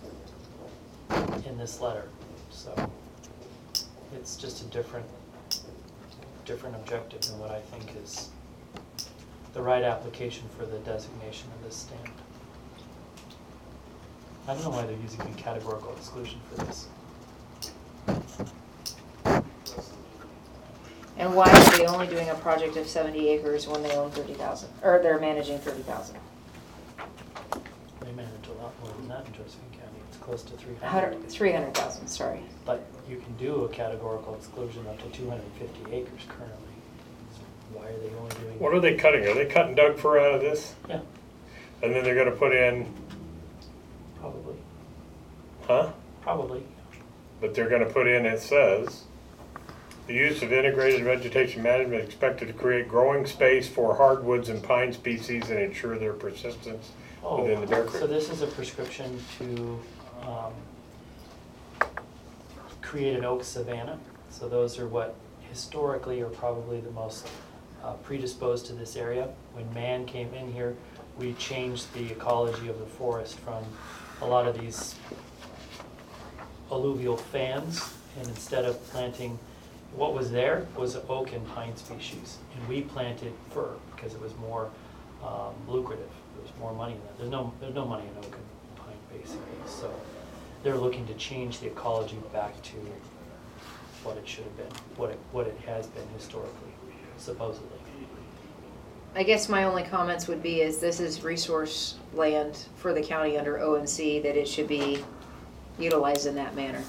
in this letter. So it's just a different objective than what I think is the right application for the designation of this stand. I don't know why they're using a categorical exclusion for this. And why are they only doing a project of 70 acres when they own 30,000, or they're managing 30,000? They manage a lot more than that in Josephine County. It's close to 300. 300,000, sorry. But you can do a categorical exclusion up to 250 acres currently. So why are they only doing? What are they cutting? Are they cutting Doug fir out of this? Yeah, And then they're gonna put in, probably. huh? Probably. But they're gonna put in, it says, the use of integrated vegetation management is expected to create growing space for hardwoods and pine species and ensure their persistence within the Bear So Creek. this is a prescription to create an oak savanna. So those are what historically are probably the most predisposed to this area. When man came in here, we changed the ecology of the forest from a lot of these alluvial fans, and instead of planting, what was there was oak and pine species, and we planted fir because it was more lucrative. There was more money in that. There's no money in oak and pine basically. So they're looking to change the ecology back to what it should have been, what it has been historically, supposedly. I guess my only comments would be is this is resource land for the county under ONC, that it should be utilized in that manner.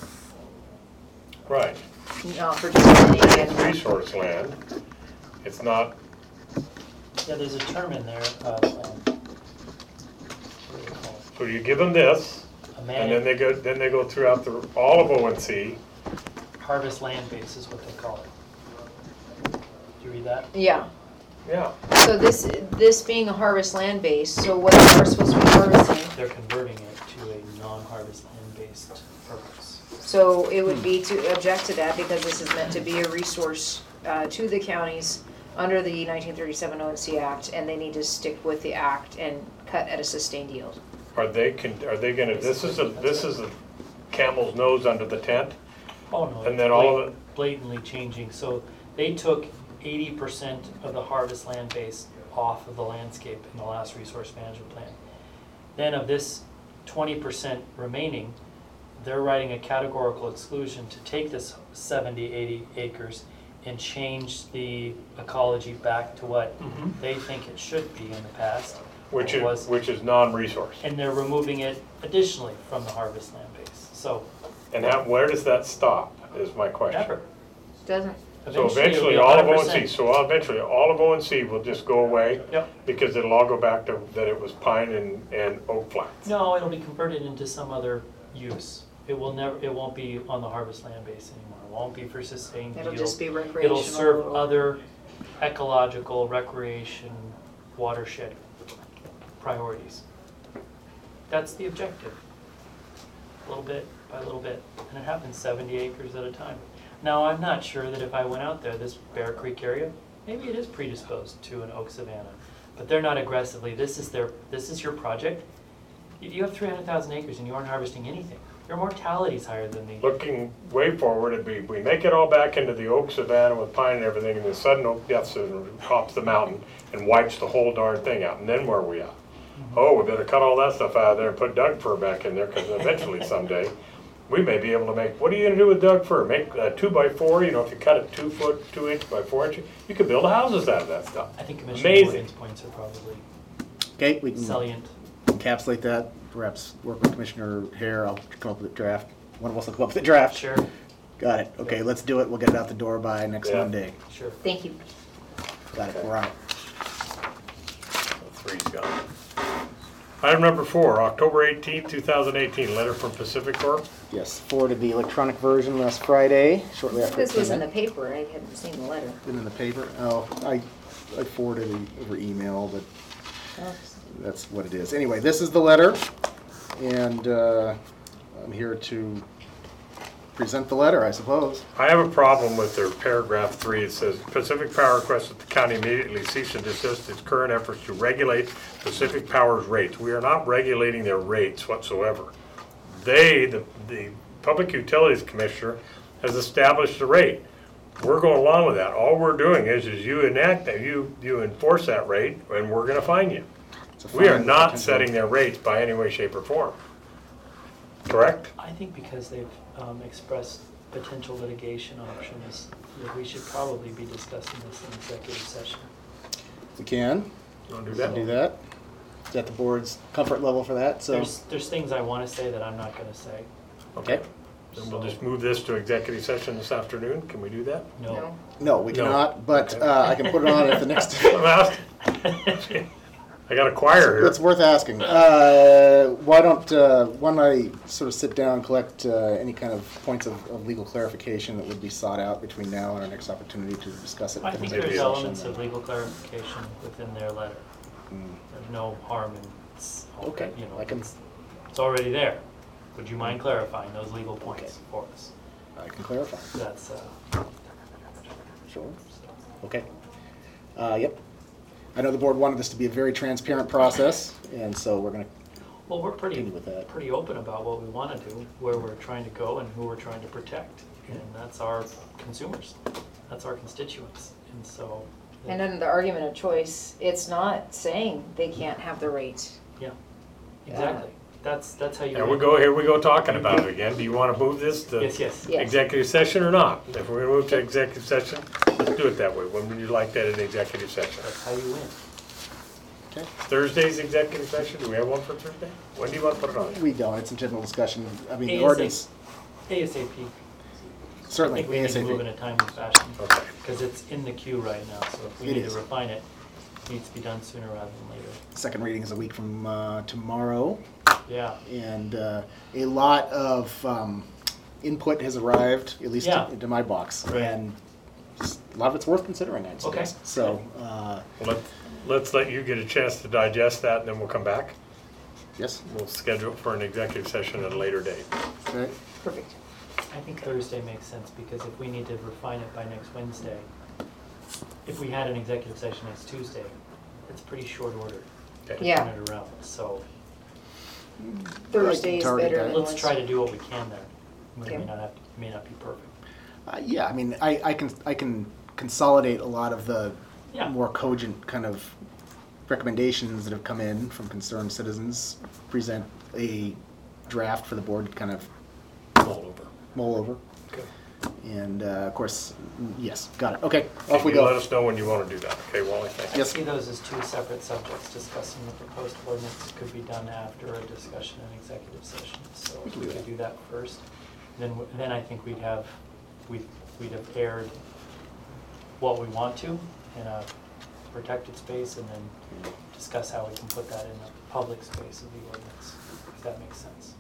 Right. Not for just It's any resource land. It's not, Yeah, there's a term in there of, what do they call it? so you give them this, A and then managed they go throughout all of ONC. harvest land base is what they call it. Did you read that? Yeah, Yeah. so this being a harvest land base, so what they are supposed to be harvesting, They're converting it to a non-harvest land-based purpose. so it would be to object to that because this is meant to be a resource to the counties under the 1937 ONC Act, and they need to stick with the act and cut at a sustained yield. Are they gonna, this is a camel's nose under the tent? Oh, no. And then all of it- Blatantly changing, so they took 80% of the harvest land base off of the landscape in the last resource management plan. Then of this 20% remaining, they're writing a categorical exclusion to take this 70, 80 acres and change the ecology back to what they think it should be in the past. Which It was- is non-resource. And they're removing it additionally from the harvest land base, so And where does that stop, is my question. never. Doesn't, So it'll eventually, be all of 100%. ONC, eventually, all of ONC will just go away? Yep. Because it'll all go back to that it was pine and oak flats? No, it'll be converted into some other use. It won't be on the harvest land base anymore. It won't be for sustained yield. it'll just be recreational. It'll serve other ecological, recreation, watershed priorities. That's the objective. Little bit by little bit. And it happens 70 acres at a time. Now, I'm not sure that if I went out there, this Bear Creek area, maybe it is predisposed to an oak savanna, but they're not aggressively. This is your project. You have 300,000 acres and you aren't harvesting anything. Your mortality is higher than the. Looking way forward, it'd be, we make it all back into the oak savanna with pine and everything, and the sudden oak death syndrome tops the mountain and wipes the whole darn thing out, and then where are we at? Oh, we better cut all that stuff out of there and put Doug fir back in there, because eventually someday, we may be able to make, what are you gonna do with Doug fir? Make a 2x4, you know, if you cut it 2 foot, 2 inch by 4 inch, you could build houses out of that stuff. I think Commissioner Amazing. Morgan's points are probably Okay, we can salient. encapsulate that, perhaps work with Commissioner Hare, I'll come up with a draft. One of us will come up with a draft. Sure, Got it. Okay, let's do it. We'll get it out the door by next Yeah. Monday. sure. Thank you. Got it. We're on it. 3's gone. Item number 4, October 18th, 2018, letter from Pacific Corp. Yes, forwarded the electronic version last Friday, shortly after it This was came in the paper, I hadn't seen the letter. Been in the paper. Oh, I forwarded it over email, but Oh, that's what it is. Anyway, this is the letter, and I'm here to present the letter, I suppose. I have a problem with their paragraph 3. It says, Pacific Power requests that the county immediately cease and desist its current efforts to regulate Pacific Power's rates. We are not regulating their rates whatsoever. They, the Public Utilities Commissioner, has established the rate. We're going along with that. All we're doing is you enact that, you enforce that rate, and we're gonna fine you. It's a We are fine not potential. setting their rates by any way, shape, or form. Correct? I think because they've expressed potential litigation options, that we should probably be discussing this in executive session. We can. You wanna do We that? can do that. Is that the board's comfort level for that? So, There's things I want to say that I'm not going to say. okay. Then we'll just move this to executive session this afternoon. Can we do that? No. No, we No. cannot, but Okay. I can put it on at the next. I'm asking. I got a choir here. It's worth asking. Why don't I sort of sit down and collect any kind of points of legal clarification that would be sought out between now and our next opportunity to discuss it? I in think executive there's session. elements of legal clarification within their letter. Mm, There's no harm in, Okay, you know, I can, it's already there. Would you mind clarifying those legal points Okay. for us? I can clarify. That's, Sure. Okay. Yep. I know the board wanted this to be a very transparent process, and so we're going to well, we're continue with that. pretty open about what we want to do, where we're trying to go and who we're trying to protect. And that's our consumers, that's our constituents. And so, And then the argument of choice, it's not saying they can't have the rate. yeah, exactly. That's how you. Here we go talking about it again. Do you want to move this to Yes, yes. Yes. executive session or not? If we're going to move to executive session, let's do it that way. When would you like that in executive session? That's how you win. Okay. Thursday's executive session? Do we have one for Thursday? When do you want to put it on? We don't. It's a general discussion. I mean, the ASAP. ordinance, ASAP. certainly, I think we need to move in ASAP. a timely fashion, Okay. because it's in the queue right now, so if we It need is. to refine it, it needs to be done sooner rather than later. Second reading is a week from tomorrow, Yeah, and a lot of input has arrived, at least Yeah. into my box. Right. And a lot of it's worth considering, I'd Okay. suggest. So, Let's let you get a chance to digest that, and then we'll come back. yes. We'll schedule it for an executive session at a later date. Okay. Perfect. I think Thursday makes sense, because if we need to refine it by next Wednesday, if we had an executive session next Tuesday, it's pretty short order to Okay. Yeah. turn it around. So Thursday is target better that. than let's try to do what we can there. We Okay. may not be perfect. Yeah, I mean, I can consolidate a lot of the Yeah. more cogent kind of recommendations that have come in from concerned citizens, present a draft for the board to kind of All over. mull over. Okay. And of course, yes, got it. Okay, off Can we you let go. us know when you want to do that? Okay, Wally, thank you. Yes. I see those as two separate subjects. Discussing the proposed ordinance could be done after a discussion in executive session. So We if can we do could that. do that first, then I think we'd have aired what we want to in a protected space, and then discuss how we can put that in the public space of the ordinance, if that makes sense.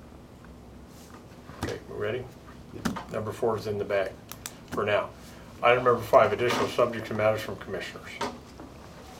Okay, we ready? Number 4 is in the bag for now. Item number 5, additional subjects and matters from commissioners.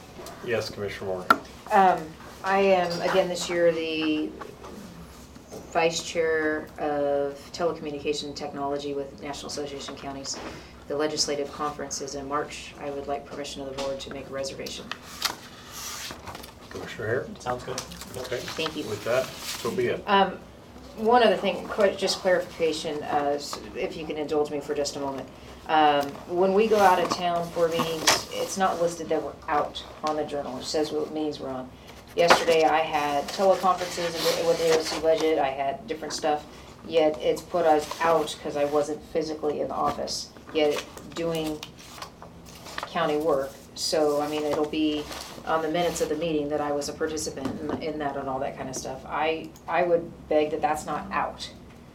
Yes, Commissioner Morgan. I am, again this year, the Vice Chair of Telecommunication Technology with National Association of Counties. The legislative conference is in March. I would like permission of the board to make a reservation. Commissioner Hare? Sounds good. Okay. Thank you. With that, so be it. One other thing, just clarification, if you can indulge me for just a moment. When we go out of town for meetings, it's not listed that we're out on the journal. It says what meetings we're on. Yesterday, I had teleconferences with the AOC budget. I had different stuff. Yet it's put us out because I wasn't physically in the office, yet doing county work. So, I mean, it'll be on the minutes of the meeting that I was a participant in that and all that kind of stuff. I would beg that that's not out.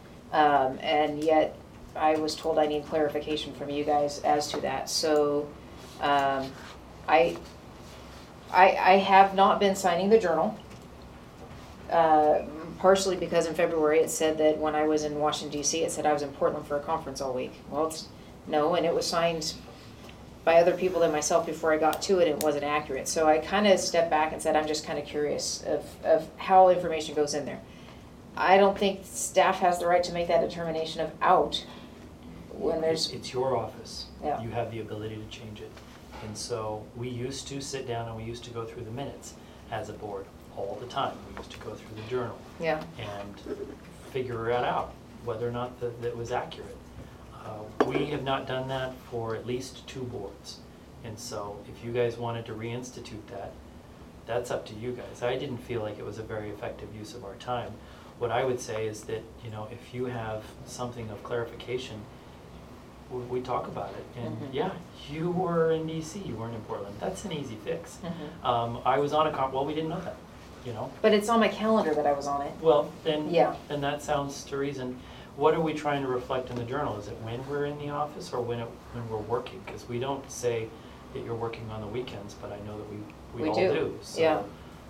And yet, I was told I need clarification from you guys as to that. So, I have not been signing the journal. Partially because in February it said that when I was in Washington DC, it said I was in Portland for a conference all week. Well, no, and it was signed by other people than myself before I got to it, and it wasn't accurate. So I kind of stepped back and said, I'm just kind of curious of how information goes in there. I don't think staff has the right to make that determination of out when there's... It's your office. Yeah. You have the ability to change it. And so we used to sit down and we used to go through the minutes as a board all the time. We used to go through the journal. Yeah. And figure it out, whether or not that was accurate. We have not done that for at least 2 boards. And so if you guys wanted to reinstitute that, that's up to you guys. I didn't feel like it was a very effective use of our time. What I would say is that, you know, if you have something of clarification, we talk about it. And yeah, you were in DC, you weren't in Portland. That's an easy fix. I was on a well, we didn't know that, you know. But it's on my calendar that I was on it. Well, then, Yeah. and that sounds to reason. What are we trying to reflect in the journal? Is it when we're in the office or when we're working? Because we don't say that you're working on the weekends, but I know that we all do. So, yeah.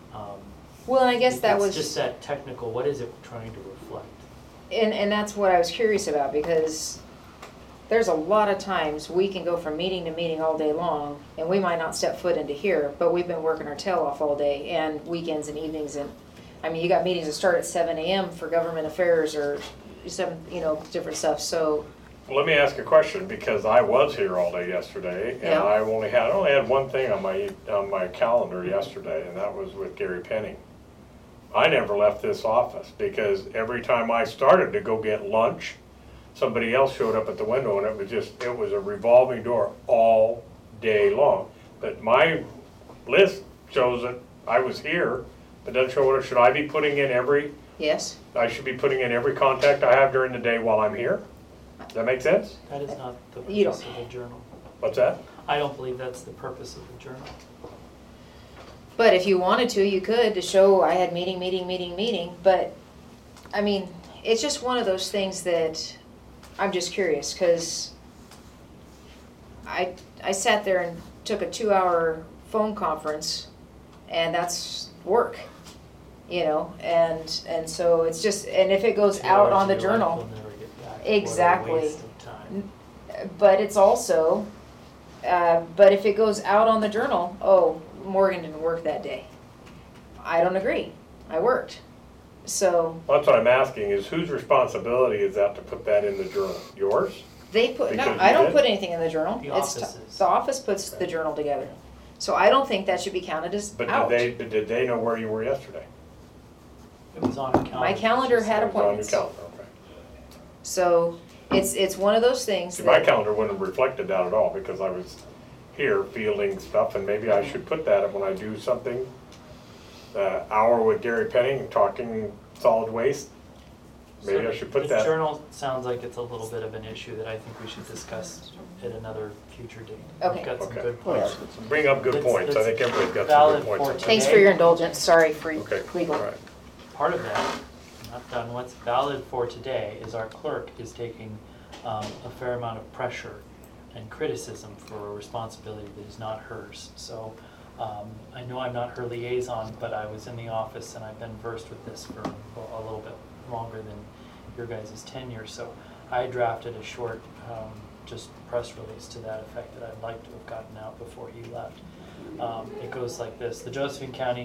Well, and I guess that was... It's just that technical, what is it trying to reflect? And that's what I was curious about, because there's a lot of times we can go from meeting to meeting all day long, and we might not step foot into here, but we've been working our tail off all day, and weekends and evenings, and I mean, you got meetings that start at 7 a.m. for government affairs or different stuff. So Well, let me ask a question, because I was here all day yesterday, and Yeah. I only had one thing on my calendar yesterday, and that was with Gary Penning. I never left this office, because every time I started to go get lunch, somebody else showed up at the window, and it was a revolving door all day long. But my list shows that I was here, but doesn't show what, should I be putting in yes, I should be putting in every contact I have during the day while I'm here? Does that make sense? That is not the You purpose don't. of the journal. What's that? I don't believe that's the purpose of the journal. but if you wanted to, you could, to show I had meeting. But I mean, it's just one of those things that I'm just curious, because I sat there and took a 2-hour phone conference, and that's work, you know, and so it's just, and if it goes 2 out hours on the of your life journal, will never get back. Exactly. What a waste of time. but it's also, but if it goes out on the journal, oh, Morgan didn't work that day. I don't agree. I worked. So Well, that's what I'm asking, is whose responsibility is that to put that in the journal? Yours? they put, no, Because I you don't did? put anything in the journal. The It's offices. the office puts the journal together. So I don't think that should be counted as But out. did they know where you were yesterday? It was on a calendar. My calendar had It was on your appointments. calendar, okay. So it's one of those things See, my that, calendar wouldn't have reflected that at all, because I was here fielding stuff, and maybe I should put that when I do something. Hour with Gary Penning, talking solid waste. Maybe I should put This that. journal sounds like it's a little bit of an issue that I think we should discuss at another future date. Okay. We've got some Okay. good Oh, yeah. points. Bring up good It's- points, I it's think everybody's got some valid good points. on for that. thanks for your indulgence. Sorry for Okay, legal. all right. Part of that, not done, what's valid for today is our clerk is taking a fair amount of pressure and criticism for a responsibility that is not hers. So I know I'm not her liaison, but I was in the office and I've been versed with this for a little bit longer than your guys' tenure. So I drafted a short just press release to that effect that I'd like to have gotten out before he left. It goes like this: the Josephine County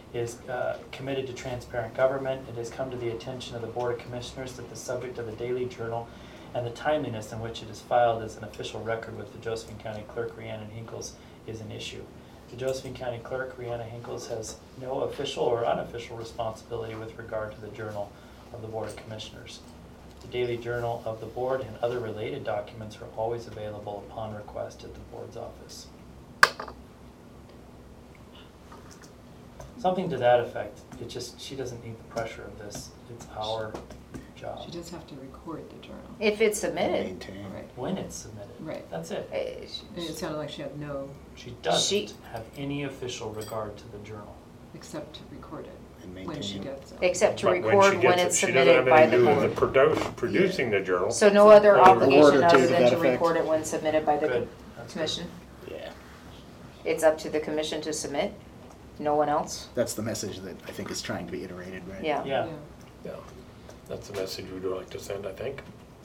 is committed to transparent government. It has come to the attention of the Board of Commissioners that the subject of the Daily Journal and the timeliness in which it is filed as an official record with the Josephine County Clerk, Rhiannon Hinkles, is an issue. The Josephine County Clerk, Rhiannon Hinkles, has no official or unofficial responsibility with regard to the Journal of the Board of Commissioners. The Daily Journal of the Board and other related documents are always available upon request at the Board's office. Something to that effect. It just, she doesn't need the pressure of this. It's our job. She does have to record the journal. If it's submitted. Maintain. Right. When it's submitted. Right. That's it. And it sounded like she had no, She doesn't have any official regard to the journal. except to record it And when she maintain. gets it. Except to But record she when gets it's it, she doesn't submitted have by anything the to do with board. the producing the journal. So no other Or the obligation board or other two to than that to effect. record it when submitted by the Good. That's good. commission? Yeah. It's up to the commission to submit? No one else? That's the message that I think is trying to be iterated, right? Yeah. Yeah. Yeah, that's the message we'd like to send, I think.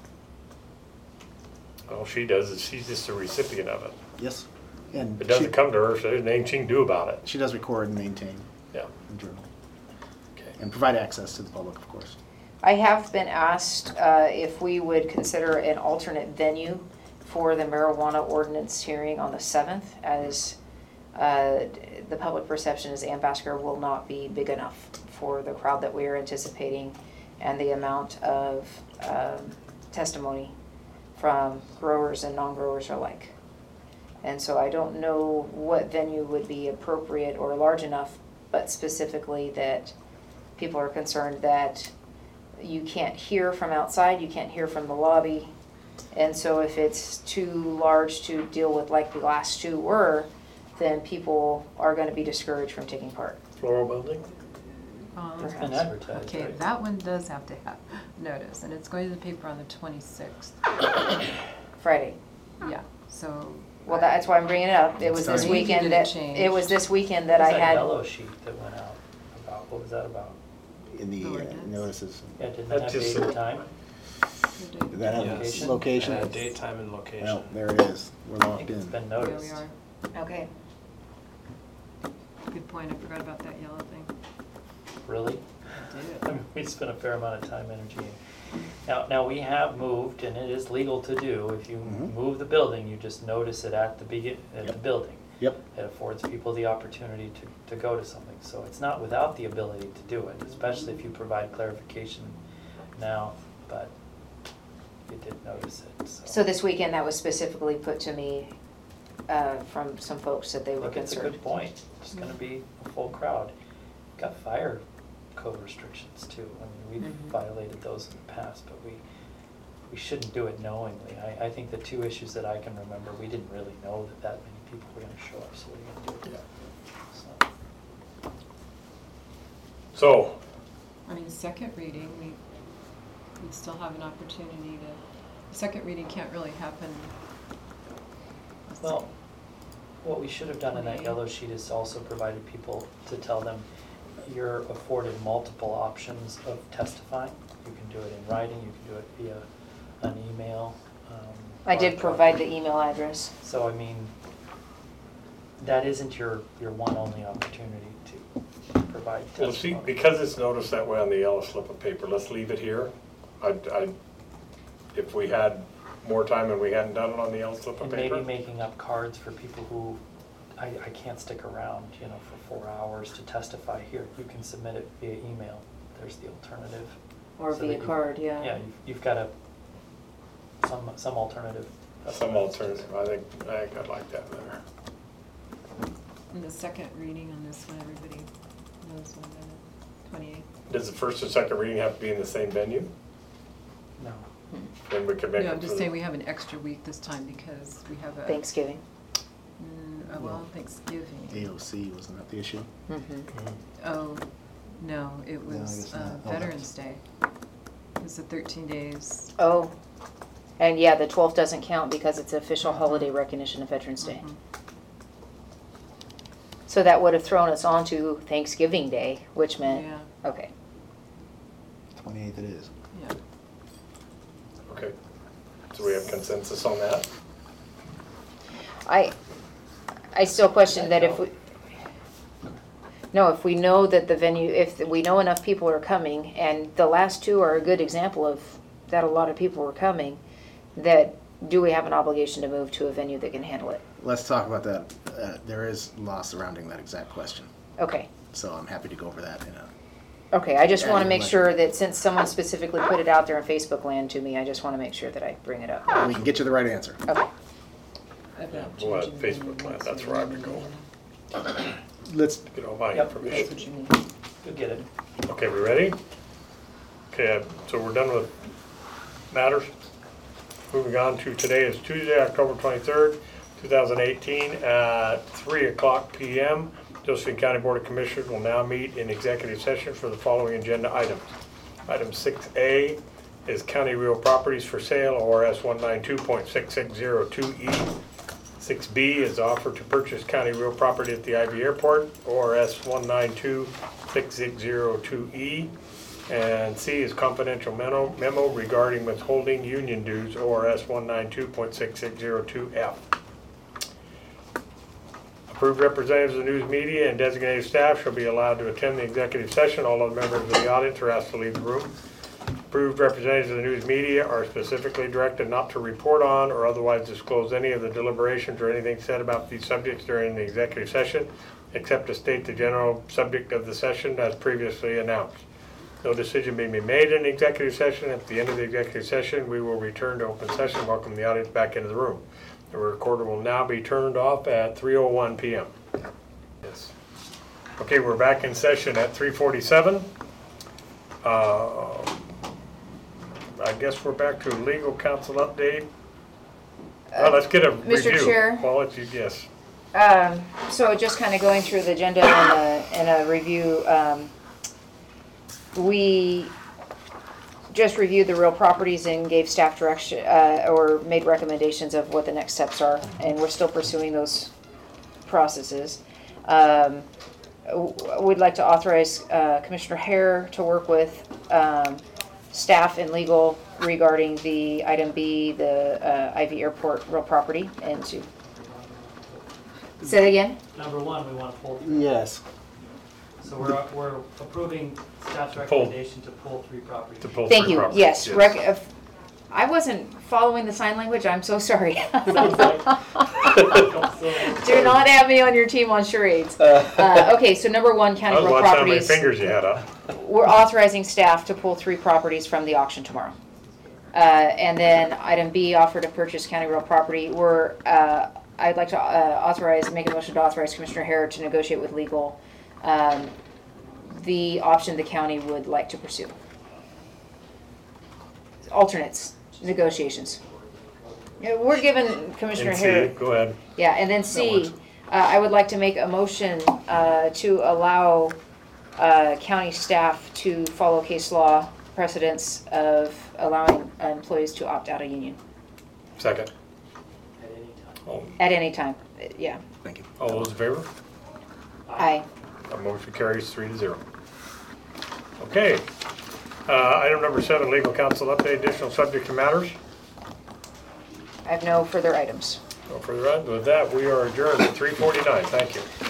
All she does is she's just a recipient of it. Yes. And If it doesn't come to her, so there's nothing she can do about it. she does record and maintain Yeah. the journal. Okay. And provide access to the public, of course. I have been asked if we would consider an alternate venue for the marijuana ordinance hearing on the 7th, as the public perception is Ambassador will not be big enough for the crowd that we are anticipating and the amount of testimony from growers and non-growers alike. And so I don't know what venue would be appropriate or large enough, but specifically that people are concerned that you can't hear from outside, you can't hear from the lobby. And so if it's too large to deal with like the last two were, then people are gonna be discouraged from taking part. Floral building? It's been advertised, Okay, right? that one does have to have notice, and it's going to the paper on the 26th. Friday. Yeah, so. Well, that's why I'm bringing it up. It was this Sorry. We can weekend get it that, it changed. was this weekend that I What was had. yellow sheet that went out about, what was that about? In the Ordinance. notices. Yeah, didn't that have That's just- date and time? That have Location? location. Date, time, and location. Well, there it is. We're I locked think it's in. been Here noticed. we are. Okay. Good point, I forgot about that yellow thing. Really? I I mean, we spent a fair amount of time, energy. Now we have moved, and it is legal to do, if you Mhm. move the building, you just notice it at the at the Yep. building. Yep. It affords people the opportunity to go to something. So it's not without the ability to do it, especially if you provide clarification now, but you did notice it, so. So this weekend, that was specifically put to me from some folks that they were Look, it's a concerned. good point. It's gonna be a full crowd. We've got fire code restrictions too. I mean, we've Mhm. violated those in the past, but we shouldn't do it knowingly. I think the two issues that I can remember, we didn't really know that many people were gonna show up, so we're gonna do it. So, So, I mean, second reading, we still have an opportunity to, second reading can't really happen. well, what we should have done in that 28. yellow sheet is also provided people to tell them you're afforded multiple options of testifying. You can do it in writing, you can do it via an email. I did or- provide the email address. So, I mean, that isn't your one only opportunity to provide well, see, testimony. because it's noticed that way on the yellow slip of paper, let's leave it here. If we had more time and we hadn't done it on the yellow slip of And paper. maybe making up cards for people who, I can't stick around, for 4 hours to testify here. You can submit it via email. There's the alternative. Or So via that you- card, yeah. Yeah, you've got some alternative. Some alternative, I think I'd like that better. In the second reading on this one, everybody knows when the 28th. Does the first and second reading have to be in the same venue? No. Then we could make it. No, I'm just for saying the- we have an extra week this time because we have a. Thanksgiving. Well, Thanksgiving. AOC, wasn't that the issue? Mm-hmm. Oh, no, it No, I was guess not. Oh, Veterans Day. It was the 13 days. Oh, and yeah, the 12th doesn't count because it's official holiday recognition of Veterans Day. Mhm. So that would have thrown us onto Thanksgiving Day, which meant, Yeah, okay. 28th it is. yeah. Okay, so we have consensus on that? I still question that if we, No, if we know that the venue, if we know enough people are coming, and the last two are a good example of that a lot of people were coming, that do we have an obligation to move to a venue that can handle it? Let's talk about that. There is law surrounding that exact question, Okay, so I'm happy to go over that in a. okay, I just want to make Yeah. sure that since someone specifically put it out there in Facebook land to me, I just want to make sure that I bring it up. We can get you the right answer. Okay, What, Facebook Live, that's where I would go. Let's. Get all my Yep. information. You'll get it. Okay, we ready? Okay, so we're done with matters. Moving on to today is Tuesday, October 23rd, 2018 at 3:00 p.m. Josephine County Board of Commissioners will now meet in executive session for the following agenda items. Item 6A is county real properties for sale, ORS 192.6602E. 6B is offer to purchase county real property at the Ivy Airport, ORS 192.6602E. And C is confidential memo regarding withholding union dues, ORS 192.6602F. Approved representatives of the news media and designated staff shall be allowed to attend the executive session. All other members of the audience are asked to leave the room. Approved representatives of the news media are specifically directed not to report on or otherwise disclose any of the deliberations or anything said about these subjects during the executive session, except to state the general subject of the session as previously announced. No decision may be made in the executive session. At the end of the executive session, we will return to open session. Welcome the audience back into the room. The recorder will now be turned off at 3:01 p.m. Yes. Okay, we're back in session at 3:47. I guess we're back to legal counsel update. Well, let's get a Mr. review. Chair. Quality, yes. So just kind of going through the agenda and a review, we just reviewed the real properties and gave staff direction, or made recommendations of what the next steps are, and we're still pursuing those processes. We'd like to authorize Commissioner Hare to work with staff and legal regarding the item B, the Ivy Airport real property, and to say that again? Number one, we want to pull. Yes. So we're approving staff's recommendation to pull 3 properties. To pull Thank three you, properties, yes. I wasn't following the sign language, I'm so sorry. Sounds like- Do not have me on your team on charades. Okay, so number one, I county was real watching how many properties. fingers you had up. We're authorizing staff to pull 3 properties from the auction tomorrow. And then item B, offer to purchase county real property. I'd like to make a motion to authorize Commissioner Hare to negotiate with legal the option the county would like to pursue. Alternates, negotiations. Yeah, we're giving Commissioner And Hare. C, go ahead. Yeah, and then C, I would like to make a motion to allow county staff to follow case law precedents of allowing employees to opt out of union Second. At any time. at any time. Yeah, Thank you. All those in favor? aye. That motion carries 3-0. Okay. Item number 7, legal counsel update, additional subject to matters. I have no further items. No further on. With that, we are adjourned at 3:49. Thank you.